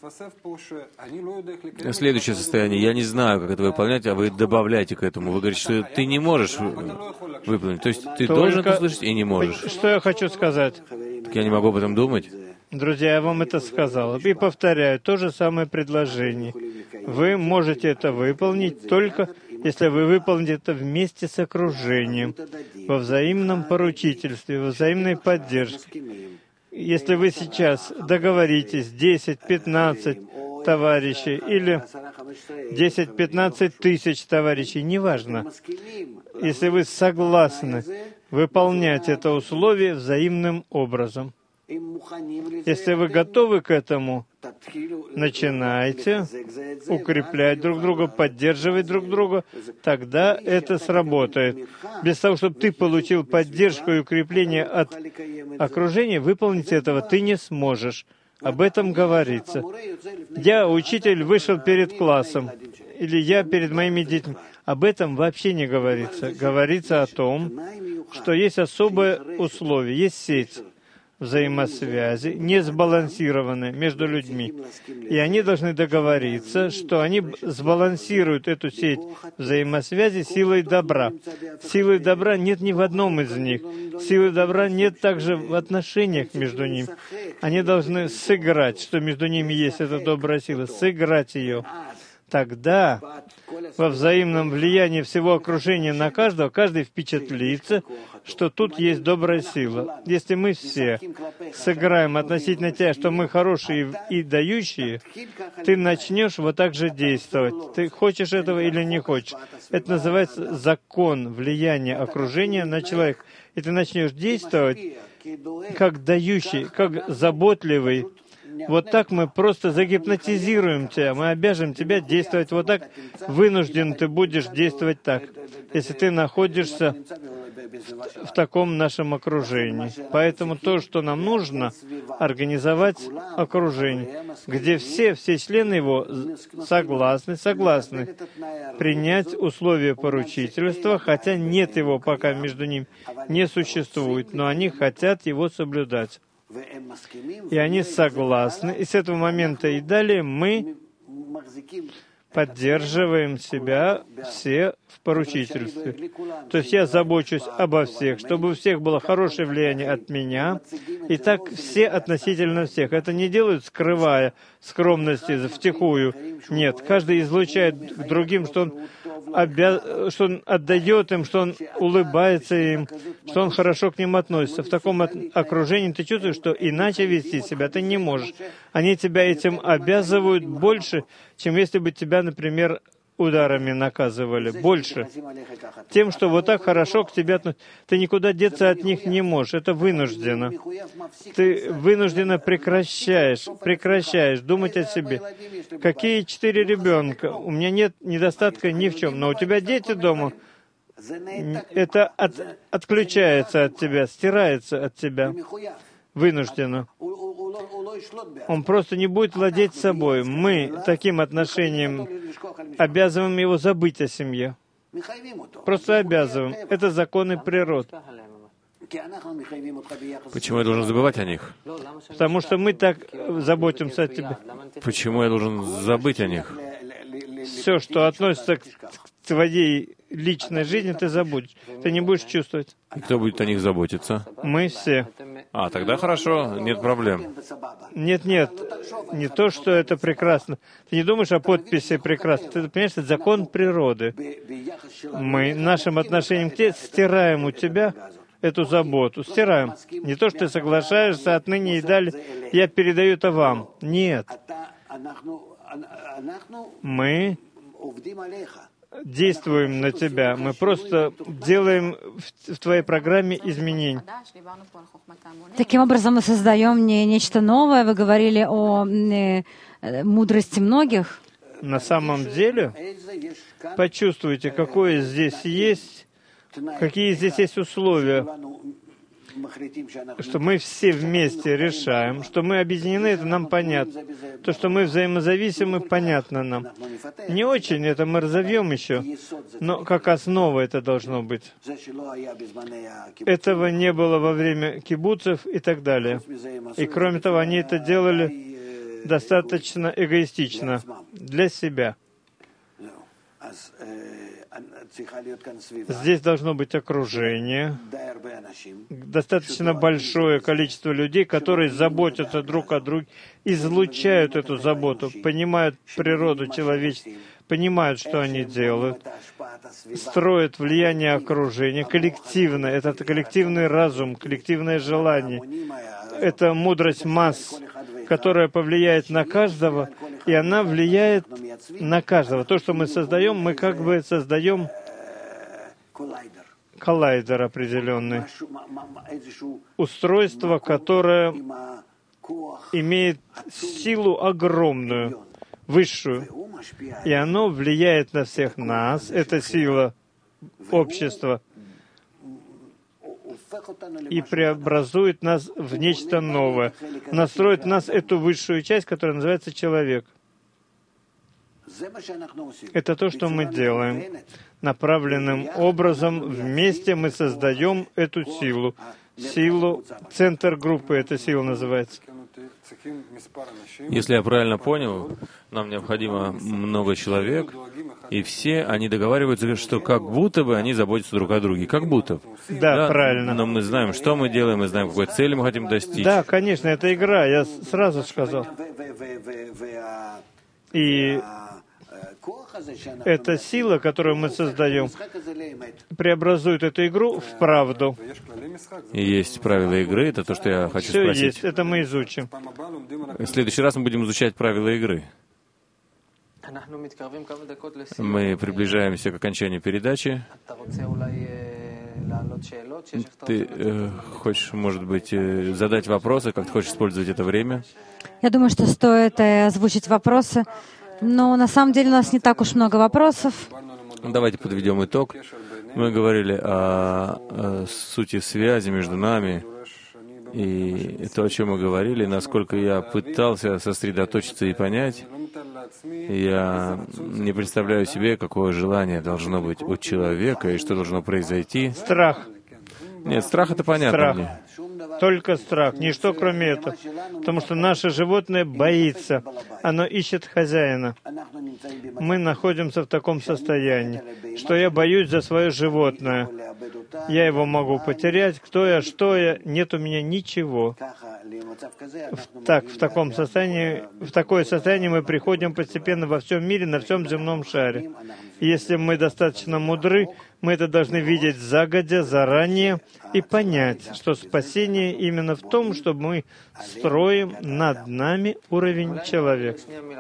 Следующее состояние. Я не знаю, как это выполнять, а вы добавляете к этому. Вы говорите, что ты не можешь выполнить. То есть ты должен это слышать и не можешь. Что я хочу сказать? Так я не могу об этом думать. Друзья, я вам это сказал. И повторяю, то же самое предложение. Вы можете это выполнить только, если вы выполните это вместе с окружением, во взаимном поручительстве, во взаимной поддержке. Если вы сейчас договоритесь 10-15 товарищей или 10-15 тысяч товарищей, неважно, если вы согласны выполнять это условие взаимным образом. Если вы готовы к этому, начинайте укреплять друг друга, поддерживать друг друга, тогда это сработает. Без того, чтобы ты получил поддержку и укрепление от окружения, выполнить этого ты не сможешь. Об этом говорится. Я, учитель, вышел перед классом, или я перед моими детьми. Об этом вообще не говорится. Говорится о том, что есть особое условие, есть сеть взаимосвязи, не сбалансированные между людьми. И они должны договориться, что они сбалансируют эту сеть взаимосвязи силой добра. Силы добра нет ни в одном из них. Силы добра нет также в отношениях между ними. Они должны сыграть, что между ними есть эта добрая сила, сыграть ее. тогда во взаимном влиянии всего окружения на каждого, каждый впечатлится, что тут есть добрая сила. Если мы все сыграем относительно тебя, что мы хорошие и дающие, ты начнешь вот так же действовать. Ты хочешь этого или не хочешь. Это называется закон влияния окружения на человека. И ты начнешь действовать как дающий, как заботливый. Вот так мы просто загипнотизируем тебя, мы обяжем тебя действовать вот так. Вынужден ты будешь действовать так, если ты находишься в таком нашем окружении. Поэтому то, что нам нужно, организовать окружение, где все члены его согласны принять условия поручительства, хотя нет его пока между ними, не существует, но они хотят его соблюдать. И они согласны. И с этого момента и далее мы поддерживаем себя все в поручительстве. То есть я забочусь обо всех, чтобы у всех было хорошее влияние от меня. И так все относительно всех. Это не делают, скрывая скромности втихую. Нет, каждый излучает к другим, что он отдает им, что он улыбается им, что он хорошо к ним относится. В таком окружении ты чувствуешь, что иначе вести себя ты не можешь. Они тебя этим обязывают больше, чем если бы тебя, например, ударами наказывали. Больше. Тем, что вот так хорошо к тебе относятся. Ты никуда деться от них не можешь. Это вынужденно. Ты вынужденно прекращаешь думать о себе. Какие 4 ребенка? У меня нет недостатка ни в чем. Но у тебя дети дома. Это отключается от тебя, стирается от тебя. Вынужденно. Он просто не будет владеть собой. Мы таким отношением обязываем его забыть о семье. Просто обязываем. Это законы природы. Почему я должен забывать о них? Потому что мы так заботимся о тебе. Почему я должен забыть о них? Все, что относится к твоей личной жизни, ты забудешь. Ты не будешь чувствовать. И кто будет о них заботиться? Мы все. Тогда хорошо, нет проблем. Нет, не то, что это прекрасно. Ты не думаешь о подписи прекрасно. Ты понимаешь, это закон природы. Мы нашим отношением к тебе стираем у тебя эту заботу. Стираем. Не то, что ты соглашаешься отныне и далее. Я передаю это вам. Нет. Мы действуем на тебя. Мы просто делаем в твоей программе изменения. Таким образом, мы создаем не нечто новое. Вы говорили о мудрости многих. На самом деле, почувствуйте, какое здесь есть, какие здесь есть условия, что мы все вместе решаем, что мы объединены, это нам понятно. То, что мы взаимозависимы, понятно нам. Не очень, это мы разовьем еще, но как основа это должно быть. Этого не было во время кибуцев и так далее. И кроме того, они это делали достаточно эгоистично, для себя. Здесь должно быть окружение, достаточно большое количество людей, которые заботятся друг о друге, излучают эту заботу, понимают природу человечества, понимают, что они делают, строят влияние окружения, коллективно, это коллективный разум, коллективное желание, это мудрость масс, которая повлияет на каждого, и она влияет на каждого. То, что мы создаем, мы как бы создаем коллайдер определенный. Устройство, которое имеет силу огромную, высшую. И оно влияет на всех нас. Это сила общества. И преобразует нас в нечто новое. Настроит нас эту высшую часть, которая называется человек. Это то, что мы делаем. Направленным образом вместе мы создаем эту силу. Силу, центр группы, эта сила называется. Если я правильно понял, нам необходимо много человек, и все они договариваются, что как будто бы они заботятся друг о друге. Как будто. Да, правильно. Но мы знаем, что мы делаем, мы знаем, какой цели мы хотим достичь. Да, конечно, это игра, я сразу сказал. И Эта сила, которую мы создаем, преобразует эту игру в правду. И есть правила игры, это то, что я хочу Все спросить. есть, это мы изучим. В следующий раз мы будем изучать правила игры. Мы приближаемся к окончанию передачи. Ты хочешь, может быть, задать вопросы, как ты хочешь использовать это время? Я думаю, что стоит озвучить вопросы, но на самом деле у нас не так уж много вопросов. Давайте подведем итог. Мы говорили о сути связи между нами, и то, о чем мы говорили, насколько я пытался сосредоточиться и понять, я не представляю себе, какое желание должно быть у человека и что должно произойти. Страх. Нет, страх — это понятно Страх. мне. Только страх, ничто кроме этого. Потому что наше животное боится, оно ищет хозяина. Мы находимся в таком состоянии, что я боюсь за свое животное. Я его могу потерять, кто я, что я, нет у меня ничего. В такое состояние мы приходим постепенно во всем мире, на всем земном шаре. И если мы достаточно мудры, мы это должны видеть загодя, заранее, и понять, что спасение именно в том, чтобы мы строим над нами уровень человека.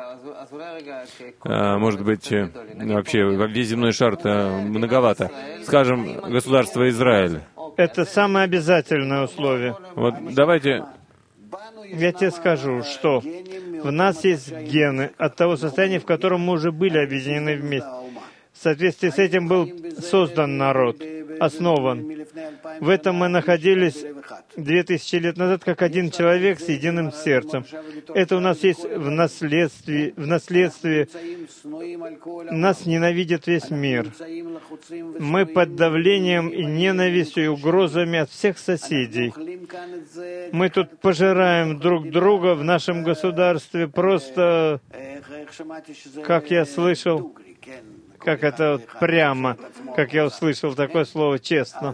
Может быть, вообще, весь земной шар-то многовато. Скажем, государство Израиль. Это самое обязательное условие. Вот давайте... Я тебе скажу, что в нас есть гены от того состояния, в котором мы уже были объединены вместе. В соответствии с этим был создан народ, основан. В этом мы находились 2000 лет назад, как один человек с единым сердцем. Это у нас есть в наследстве. Нас ненавидит весь мир. Мы под давлением и ненавистью и угрозами от всех соседей. Мы тут пожираем друг друга в нашем государстве просто, как я слышал, как это вот прямо, как я услышал такое слово, честно.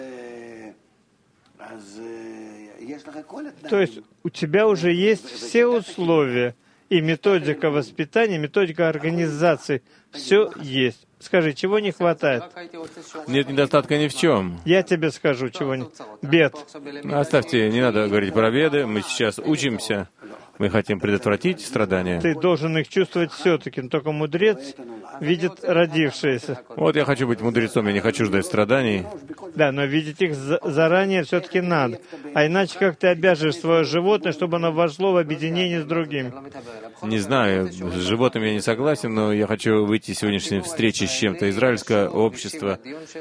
То есть у тебя уже есть все условия, и методика воспитания, методика организации, все есть. Скажи, чего не хватает? Нет недостатка ни в чем. Я тебе скажу, чего не... Бед. Оставьте, не надо говорить про беды, мы сейчас учимся. Мы хотим предотвратить страдания. Ты должен их чувствовать все-таки, но только мудрец видит родившееся. Вот я хочу быть мудрецом, я не хочу ждать страданий. Да, но видеть их заранее все-таки надо. А иначе как ты обяжешь свое животное, чтобы оно вошло в объединение с другими? Не знаю, с животным я не согласен, но я хочу выйти из сегодняшней встречи с чем-то. Израильское общество,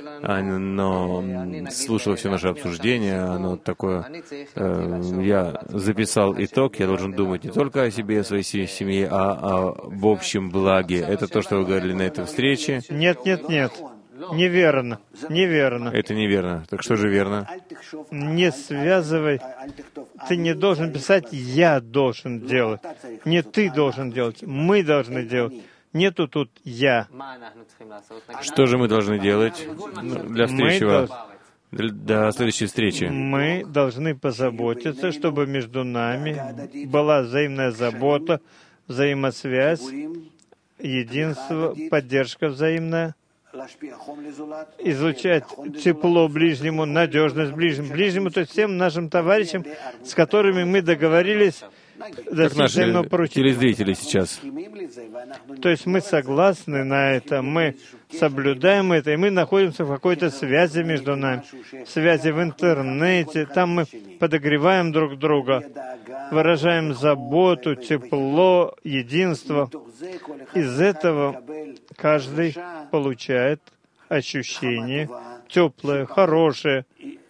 оно слушало все наше обсуждение, оно такое... Я записал итог, я должен думать не только о себе, о своей семье, а об общем благе. Это то, что вы говорили на этой встрече? Нет. Неверно. Это неверно. Так что же верно? Не связывай. Ты не должен писать «я должен делать». Не ты должен делать. Мы должны делать. Нету тут «я». Что же мы должны делать для встречи? До следующей встречи. Мы должны позаботиться, чтобы между нами была взаимная забота, взаимосвязь, единство, поддержка взаимная, излучать тепло ближнему, надежность ближнему, то есть всем нашим товарищам, с которыми мы договорились, как наши телезрители сейчас. То есть мы согласны на это, мы соблюдаем это, и мы находимся в какой-то связи между нами, связи в интернете, там мы подогреваем друг друга, выражаем заботу, тепло, единство. Из этого каждый получает ощущение теплое, хорошее,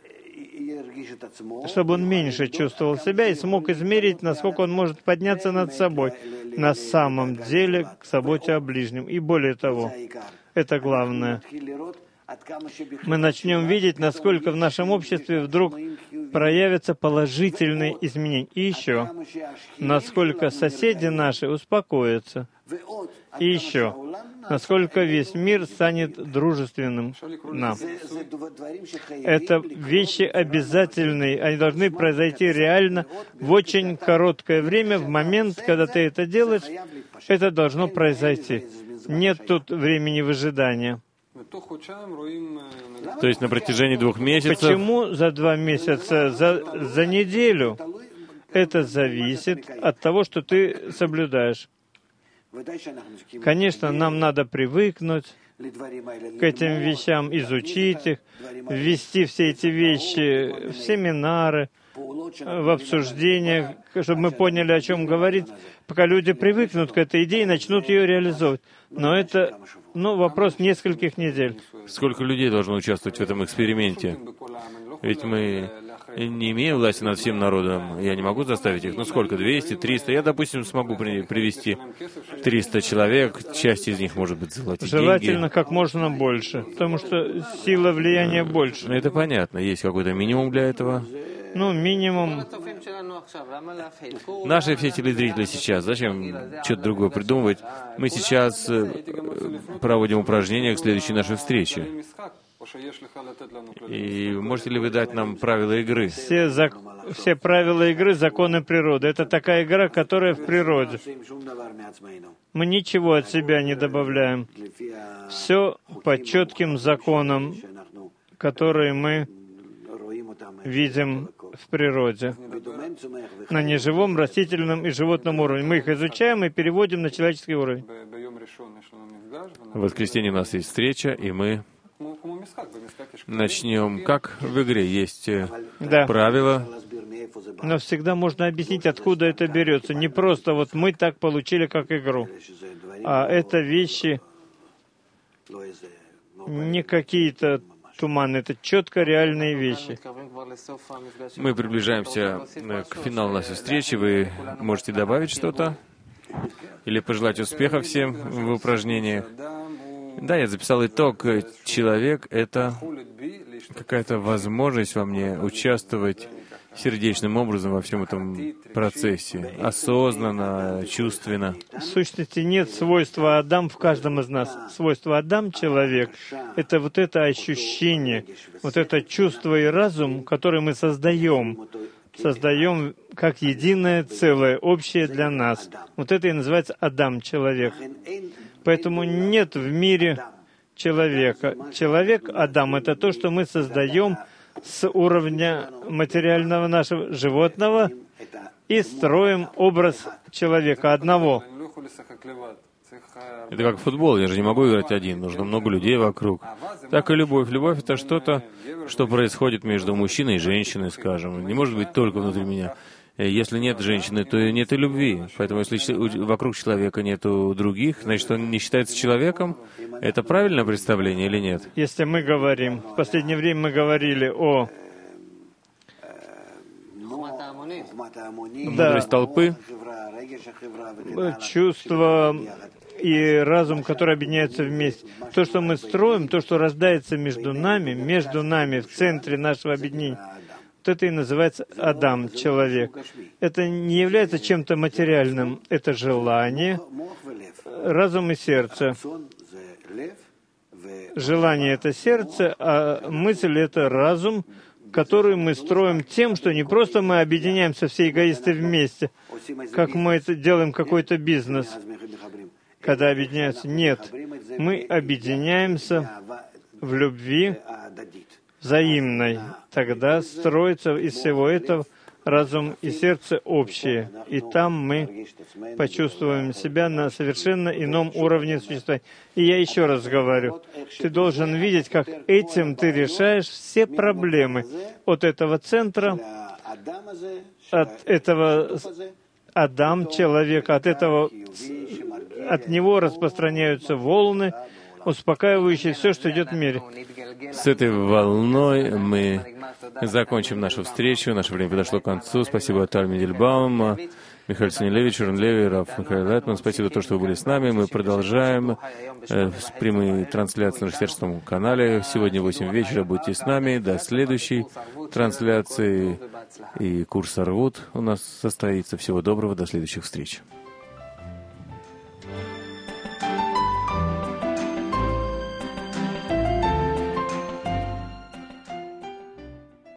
чтобы он меньше чувствовал себя и смог измерить, насколько он может подняться над собой, на самом деле к заботе о ближнем. И более того, это главное. Мы начнем видеть, насколько в нашем обществе вдруг проявятся положительные изменения. И еще, насколько соседи наши успокоятся. И еще, насколько весь мир станет дружественным нам. Это вещи обязательные, они должны произойти реально в очень короткое время, в момент, когда ты это делаешь, это должно произойти. Нет тут времени выжидания. То есть на протяжении 2 месяцев... Почему за 2 месяца? За неделю. Это зависит от того, что ты соблюдаешь. Конечно, нам надо привыкнуть к этим вещам, изучить их, ввести все эти вещи в семинары, в обсуждениях, чтобы мы поняли, о чем говорить, пока люди привыкнут к этой идее и начнут ее реализовывать. Но это, вопрос нескольких недель. Сколько людей должно участвовать в этом эксперименте? Ведь мы не имеем власти над всем народом. Я не могу заставить их. Сколько? 200, 300? Я, допустим, смогу привести 300 человек. Часть из них, может быть, золотые деньги. Желательно как можно больше, потому что сила влияния больше. Это понятно. Есть какой-то минимум для этого. Минимум. Наши все телезрители сейчас, зачем что-то другое придумывать? Мы сейчас проводим упражнения к следующей нашей встрече. И можете ли вы дать нам правила игры? Все правила игры — законы природы. Это такая игра, которая в природе. Мы ничего от себя не добавляем. Все по четким законам, которые мы видим в природе, на неживом, растительном и животном уровне. Мы их изучаем и переводим на человеческий уровень. В воскресенье у нас есть встреча, и мы начнем, как в игре есть правила. Но всегда можно объяснить, откуда это берется. Не просто мы так получили, как игру. А это вещи не какие-то туман, это четко реальные вещи. Мы приближаемся к финалу нашей встречи. Вы можете добавить что-то? Или пожелать успеха всем в упражнениях? Да, я записал итог. Человек — это какая-то возможность во мне участвовать сердечным образом во всем этом процессе, осознанно, чувственно. В сущности, нет свойства Адам в каждом из нас. Свойство Адам, человек, это это ощущение, это чувство и разум, который мы создаем как единое целое, общее для нас. Это и называется Адам, человек. Поэтому нет в мире человека. Человек, Адам, это то, что мы создаем с уровня материального нашего животного и строим образ человека одного. Это как футбол, я же не могу играть один, нужно много людей вокруг. Так и любовь. Любовь — это что-то, что происходит между мужчиной и женщиной, скажем. Не может быть только внутри меня. Если нет женщины, то нет и любви. Поэтому если вокруг человека нету других, значит, он не считается человеком. Это правильное представление или нет? Если мы говорим, в последнее время мы говорили о мудрость толпы, чувство и разум, которые объединяются вместе. То, что мы строим, то, что рождается между нами, в центре нашего объединения, это и называется Адам, человек. Это не является чем-то материальным. Это желание, разум и сердце. Желание — это сердце, а мысль — это разум, который мы строим тем, что не просто мы объединяемся все эгоисты вместе, как мы это делаем какой-то бизнес, когда объединяются. Нет, мы объединяемся в любви взаимной. Тогда строится из всего этого разум и сердце общие. И там мы почувствуем себя на совершенно ином уровне существования. И я еще раз говорю, ты должен видеть, как этим ты решаешь все проблемы от этого центра, от этого Адам, человека, от него распространяются волны, успокаивающие все, что идет в мире. С этой волной мы закончим нашу встречу. Наше время подошло к концу. Спасибо Аталь Медельбаум, Михаил Санилевич, Шурин Леви, Раф Михаил Лайтман. Спасибо за то, что вы были с нами. Мы продолжаем прямые трансляции на Шестерском канале. Сегодня в 8 вечера будьте с нами. До следующей трансляции. И курс Арвуд у нас состоится. Всего доброго. До следующих встреч.